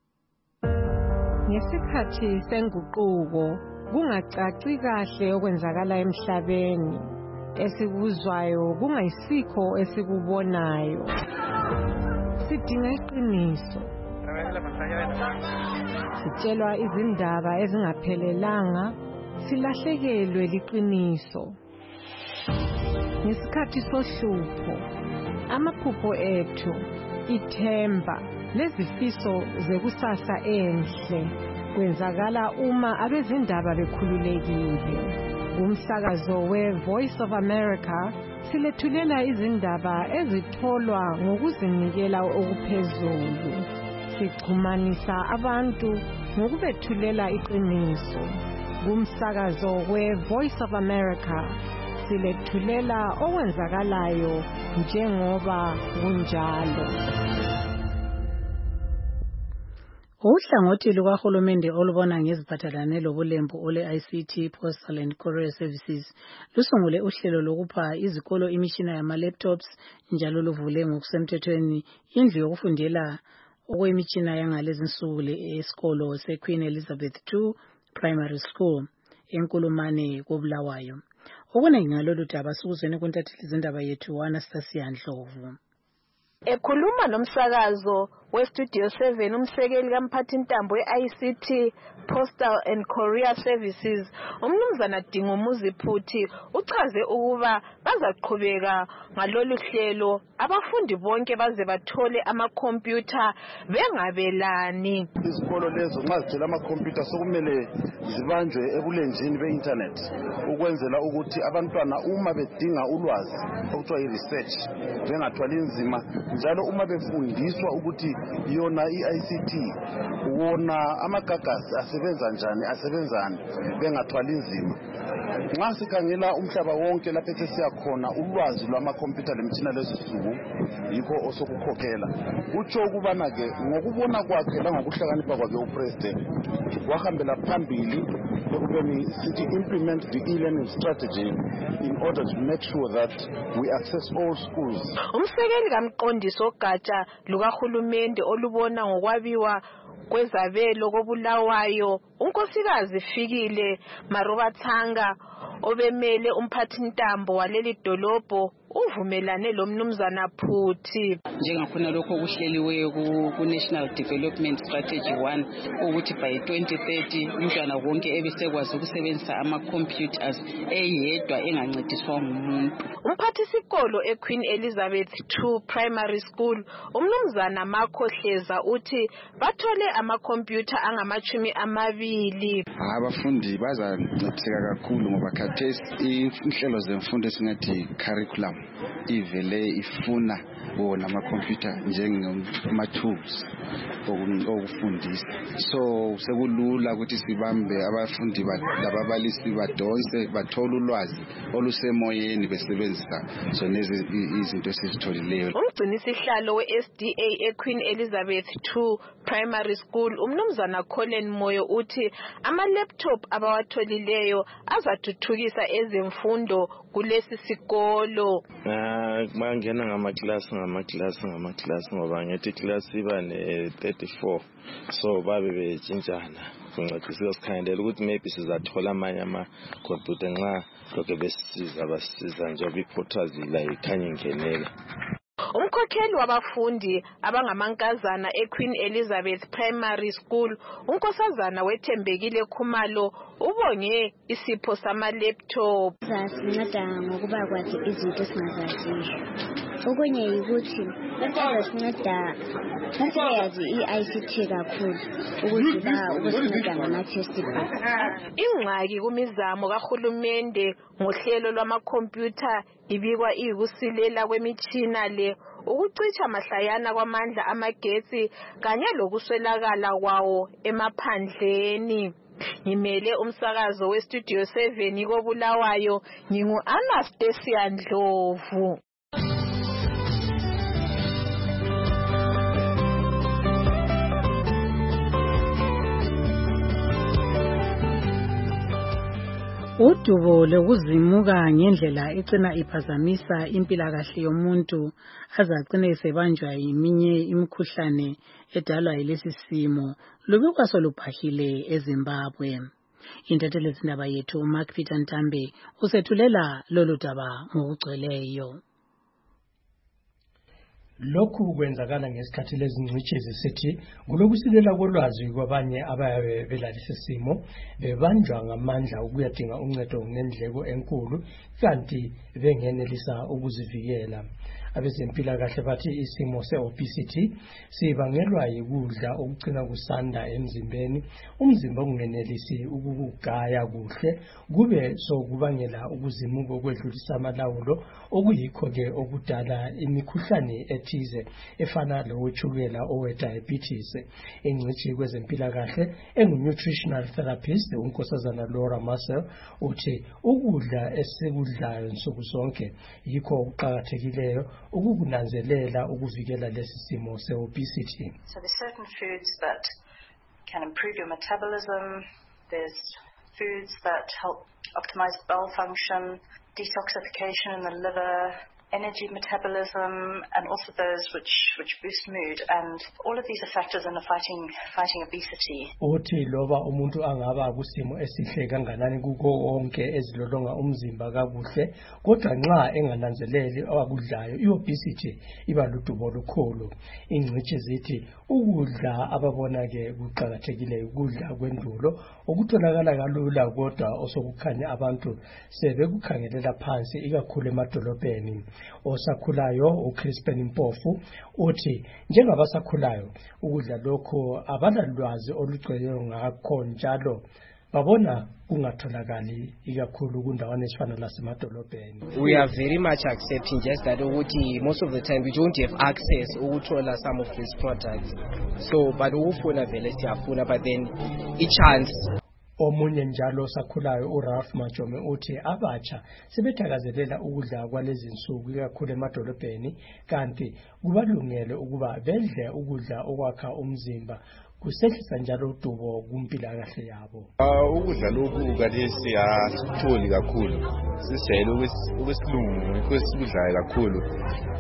Ngesikhathi senguquko kungacaci kahle okwenzakala emhlabeni esikuzwayo kungayisikho esikubonayo. Sidinga iqiniso. Sitshelwa izindaba ezingaphelelanga silahlekelwe liqiniso. Ngesikhathi sohlupho amaphupho ethu ithemba lezifiso zekusasa enhle kwenzakala uma abezindaba bekhululekile. Umsakazo we-Voice of America silethulela izindaba ezitholwa ngokuzinikela okuphezulu. Sixhumanisa abantu ngokubethulela iqiniso. Umsakazo we-Voice of America silethulela okwenzakalayo njengoba kunjalo. Uhlangothi lukahulumende olubona ngeziphathelane lobulembu ole-ICT Postal and Courier Services lusungule uhlelo lokupha izikolo imitshina yama-laptops njalo luvule ngokusemthethweni indlu yokufundela okwemitshina yangalezinsuku esikolo seQueen Elizabeth II Primary School eNkulumane koBulawayo. Okuningi ngalolu daba sikuzweni kuntatheli izindaba yethu Anastasia Ndlovu. Ekhuluma nomsakazo we-Studio 7 umsekeli kamphathintambo we-ICT Postal and Courier Services umnumzana Dingumuzi Phuthi uchaze ukuba bazaqhubeka ngalolu hlelo abafundi bonke baze bathole amakhompyutha bengabelani. Izikolo lezo nxa zithola amakhompyutha sokumele zibanjwe ebulenjini be-internet ukwenzela ukuthi abantwana uma bedinga ulwazi okuthiwa i-research bengathwali nzima njalo uma befundiswa ukuthi yona i-ICT wona amagagasi asebenza njani asebenzani bengathwali nzima. Nxa sikhangela umhlaba wonke lapho sesiya khona ulwazi lwamakhompyutha lemitshina lezinsuku yikho osokukhokhela. Utsho ukubana ke ngokubona kwakhe langokuhlakanipha kwakhe upresident wahambela phambili ekubeni sithi implement the e-learning strategy in order to make sure that we access all schools. Umsekeli kamqondisi ogatsha lukahulumende olubona ngokwabiwa kwezabelo koBulawayo unkosikazi Fikile Marobathanga obemele umphathintambo waleli dolobho uvumelane lo mnumzana Phuthi. Njengakhona lokho okuhleliweyo ku National Development Strategy 1 ukuthi by 2030 umntwana wonke ebesekwazi ukusebenzisa ama-computers eyedwa engancediswa ngumuntu. Umphathisikolo eQueen Elizabeth II Primary School umnumzana Marco Hleza uthi bathole ama-computer angama-20. Abafundi bazancediseka kakhulu ngoba khathesi inhlelo zemfundo esingathi curriculum ivele ifuna wona ama-computer njengama-tools okufundisa. So sekulula ukuthi sibambe abafundi lababalisi badonse bathole ulwazi olusemoyeni besebenzisa zona izinto esizitholileyo. Umgcinisihlalo we-SDA eQueen Elizabeth II Primary School umnumzana Colin Moyo uthi ama-laptop abawatholileyo azathuthukisa ezemfundo kulesi sikolo. Bangena ngamaklasi ngoba ngethi class iba ne-34 so babe betshintshana kuncediswa sikhandela ukuthi maybe sizathola amanye ama-computer nxa lokho basiza njengoba i-portals la ikhanya ingenela. Umkhokheli wabafundi abangamankazana eQueen Elizabeth Primary School unkosazana wethembekile Khumalo ubonge isipho sama-laptop. Sasinceda ngokuba kwathi izinto esingazaziyo. Okunye yikuthi sasinceda sasiyazi i-ICT kakhulu ukusinceda ngama-textbook. Ingxaki kumizamo kahulumende ngohlelo lwamakhompyutha ibikwa iyikusilela kwemitshina le ukucitsha mahlayana kwamandla amagetsi kanye lokuswelakala kwawo emaphandleni. Ngimele umsakazo weStudio 7 koBulawayo ngingu-Anastasia Ndlovu. Udubo lokuzimuka ngendlela ecina iphazamisa impilakahle yomuntu azagcina esebanjwa yiminye imikhuhlane edalwa yilesi simo lubikwa soluphahile eZimbabwe. Intatheli zindaba yethu Mark Peter Ntambe usethulela lolu daba ngokugcweleyo. Lokhu kwenzakala ngesikhathi lezingcitshi zisithi kulokusilela kolwazi kwabanye abayabe belalise simo bebanjwa ngamandla ukuyadinga uncedo ngendleko enkulu kanti bengenelisa ukuzivikela. Abezempilakahle bathi isimo se-obesity sibangelwa yikudla okucina kusanda emzimbeni, umzimba ongenelisi ukugaya kuhle kube sokubangela ukuzimuka okwedlulisa amalawulo okuyikho-ke okudala imikhuhlane ethize efana lowetshukela owe-diabetes. Ingcitshi kwezempilakahle engu-nutritional therapist unkosazana Laura Marcel uthi ukudla esikudlayo nsuku zonke yikho okuqakathekileyo ukukunanzelela ukuvikela lesi simo se-obesity. So there's certain foods that can improve your metabolism. There's foods that help optimize bowel function, detoxification in the liver, energy metabolism, and also those which boost mood, and all of these are factors in the fighting obesity. Uthi loba umuntu angaba kusimo esihle kanganani kuko wonke ezilolonga umzimba kakuhle kodwa nxa engananzeleli akudlayo iobesity iba ludubo olukhulu. Ingcitshi zithi ukudla ababona ke kuqakathekile ukudla kwendulo okutholakala kalula kodwa osokukhanya abantu sebekukhangelela phansi ikakhulu emadolobheni. Osakhulayo uCrispin Mpofu uthi njengabasakhulayo ukudla lokho abanalwazi olugcweleyo ngakho njalo babona kungatholakali ikakhulu kundawana ezifana lasemadolobheni. We are very much accepting just that ukuthi most of the time we don't have access ukuthola some of these products, so but ukufuna vele siyafuna but then i-chance. Omunye njalo sakhulayo uRalph Majome uthi abatsha sebethakazelela ukudla kwalezi insuku ikakhulu emadolobheni kanti kubalungele ukuba bedle ukudla okwakha umzimba kusehlisa njalo udubo kumpilakahle yabo. Ukudla lokhu kalesi asitholi kakhulu sisele ukwesilungu kwesikudlayo kakhulu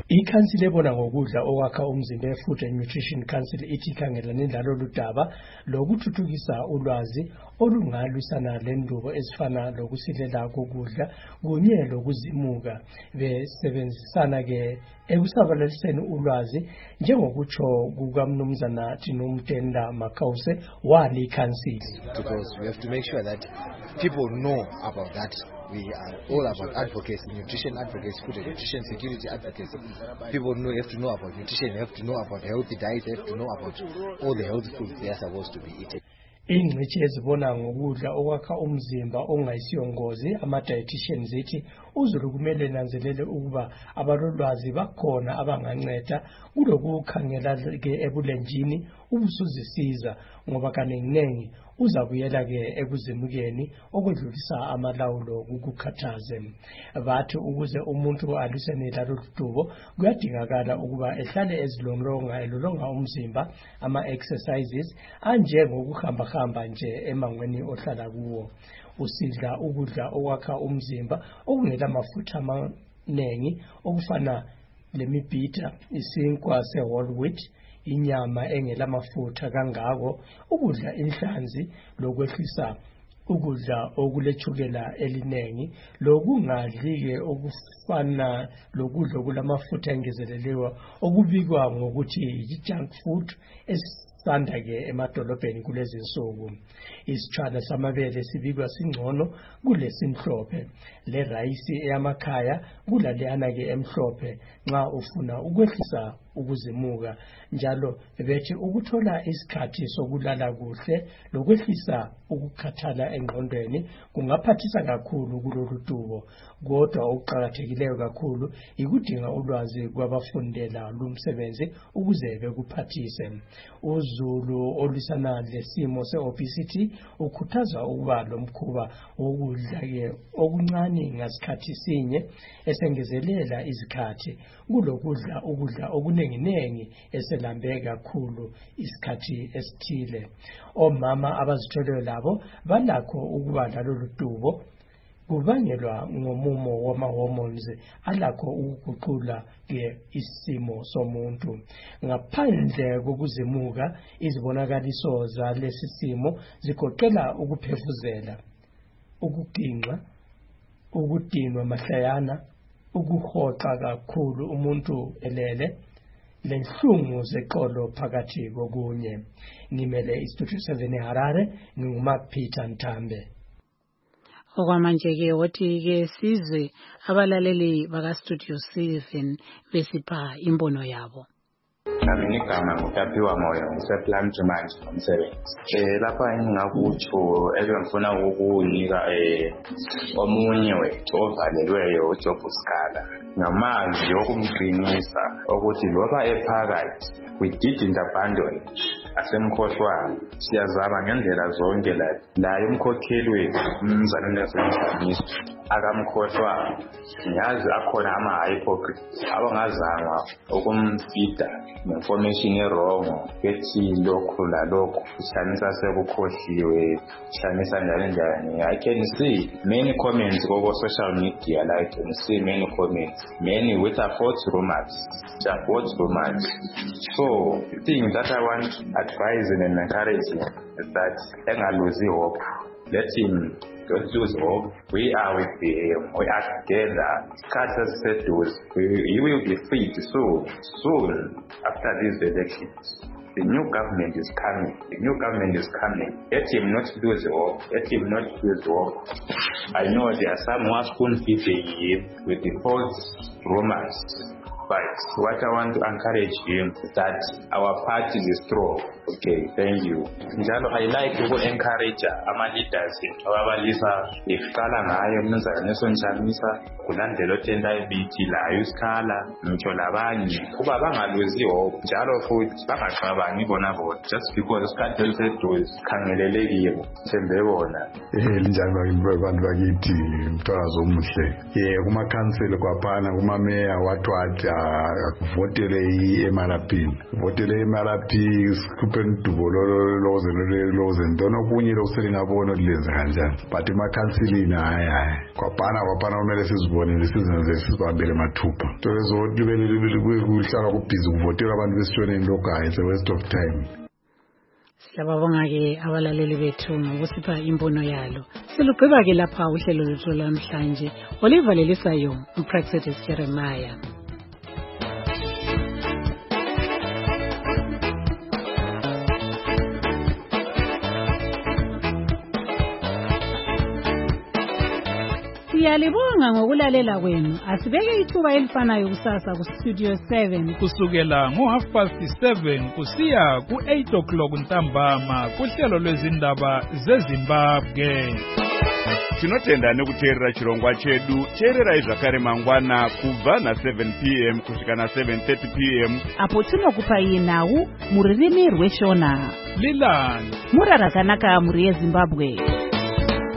Ikhansile ebona ngokudla okwakha umzimba Food and Nutrition Council ithi ikhangelane nalolu daba lokuthuthukisa ulwazi olungalwisana lendubo ezifana lokusilela kokudla kunye lokuzimuka besebenzisana ke ekusabalaliseni ulwazi njengokutsho kukamnumzana Tinomtenda Makause wali council. Because we have to make sure that people know about that. We are all about advocacy, nutrition advocacy, food and nutrition security advocacy. People have to know about nutrition, have to know about healthy diet, have to know about all the healthy foods they are supposed to be eating. Ingcitshi ezibona ngokudla okwakha umzimba ongayisiyongozi ama-dietitian zithi uzulu kumele nanzelele ukuba abalolwazi bakhona abanganceda kulokukhangela ke ebulenjini ubusuzisiza ngoba kaningi uzabuyela ke ekuzimukeni okudlulisa amalawulo ukukhathaze. Bathi ukuze umuntu alwisane lolu dubo kuyadingakala ukuba ehlale elolonga umzimba ama-exercises anjengokuhamba nje emangweni ohlala kuwo. Usidla ukudla okwakha umzimba okungela mafutha amaningi okufana lemibhida, isinkwa se-whole wheat, inyama engela mafutha kangako, ukudla inhlanzi lokwehlisa ukudla okulethukela elinengi lokungadli-ke okufana lokudla okulamafutha engezelelewa okubikwa ngokuthi yi-junk food esisanda ke emadolobheni kulezi insuku. Isitshwala samabele sibikwa singcono kulesimhlophe, le rayisi eyamakhaya kulaleyana ke emhlophe nxa ufuna ukwehlisa ukuzimuka. Njalo bethi ukuthola isikhathi sokulala kuhle lokwehlisa ukukhathala engqondweni kungaphathisa kakhulu kulolu dubo. Kodwa okuqakathekileyo kakhulu ikudinga ulwazi kwabafundela lumsebenzi ukuze bekuphathise. Uzulu olwisana lesimo se-obesity ukhuthaza ukuba lomkhuba wokudla ke okuncane ngasikhathi sinye esengezelela izikhathi kulokudla ukudla okunenginengi eselambe kakhulu isikhathi esithile. Omama abazithweleyo labo balakho ukuba lalolu dubo kubangelwa ngomumo wama-hormones alakho ukuguqula ke isimo somuntu. Ngaphandle kokuzimuka, izibonakaliso zalesi simo zigoqela ukuphefuzela, ukuginqa, ukudinwa mahlayana, ukuhoxa kakhulu umuntu elele, lenhlungu zeqolo phakathi kokunye. Ngimele iStudio 7 eHarare, ngingumapita Ntambe. Okwamanje-ke wothi-ke sizwe abalaleli bakaStudio 7 besipha imbono yabo. Nami igama ngutapiwa moyo ngiseplant manje ngomsebenzi. Lapha engingakutsho ebengifuna ukukunika omunye wethu ovalelweyo uJob Scala ngamazwi okumqinisa ukuthi loba ephakathi we didn't abandon asemkhohlwane siyazama ngendlela zonke la umkhokheli wethu umnumzane uNelson akamkhohlwa ngiyazi akhona ama-hypocrites abangazama ukumfida information erongo ethi lokhu lalokhu sihlanisa sekukhohliwe sihlanisa njani. I can see many comments over social media, like I can see many comments, many with false rumors. So the thing that I want to advise and encourage him is that engaluzi hope. Let him don't lose hope. We are with him. We are together. God has said to us, he will be freed soon after these elections. The new government is coming. Let him not lose hope. I know there are some who are spoon-feeding him with the false rumors. But what I want to encourage him is that our party is strong. Okay, thank you. Njalo I like to encourage our leaders ababalisa isikala ngayo umnumzana Nelson Chamisa kulandela othenda ibithi layo isikala ngitsho labanye kuba bangaluzi hope njalo futhi bangaxabani bona just because isikhathi eliseduze khangelele kibo thembe bona. Linjani abantu bakithi mthwazo omuhle kuma council kwaphana kuma mayor wathi votele i-MRP, sikhuphe uphenduko loze ntona okunye lokusengabona kulenze kanjani but emakhansilini hayi kwabhana kumele sizibonele sizenze sibambele mathupha nto lezo kuhlala kubhizi kuvotela abantu besitshoneni lokho it's a waste of time. Siyababonga-ke abalaleli bethu ngokusipha imbono yalo. Silugqiba-ke lapha uhlelo lwethu lwamhlanje olivalisayo uPraxedis Jeremiah. Siyalibonga ngokulalela kwenu. Asibeke ithuba elifanayo kusasa ku Studio 7 kusukela ngo7:30 kusiya ku8 ntambama kuhlelo lwezindaba zeZimbabwe. Tinotenda nekuteerera chirongwa chedu. Teererai zvakare mangwana kubva na7 p.m. kusvika na7:30 p.m. apo tinokupai nhau mururimi rweshona Liland murarakanaka muri yeZimbabwe.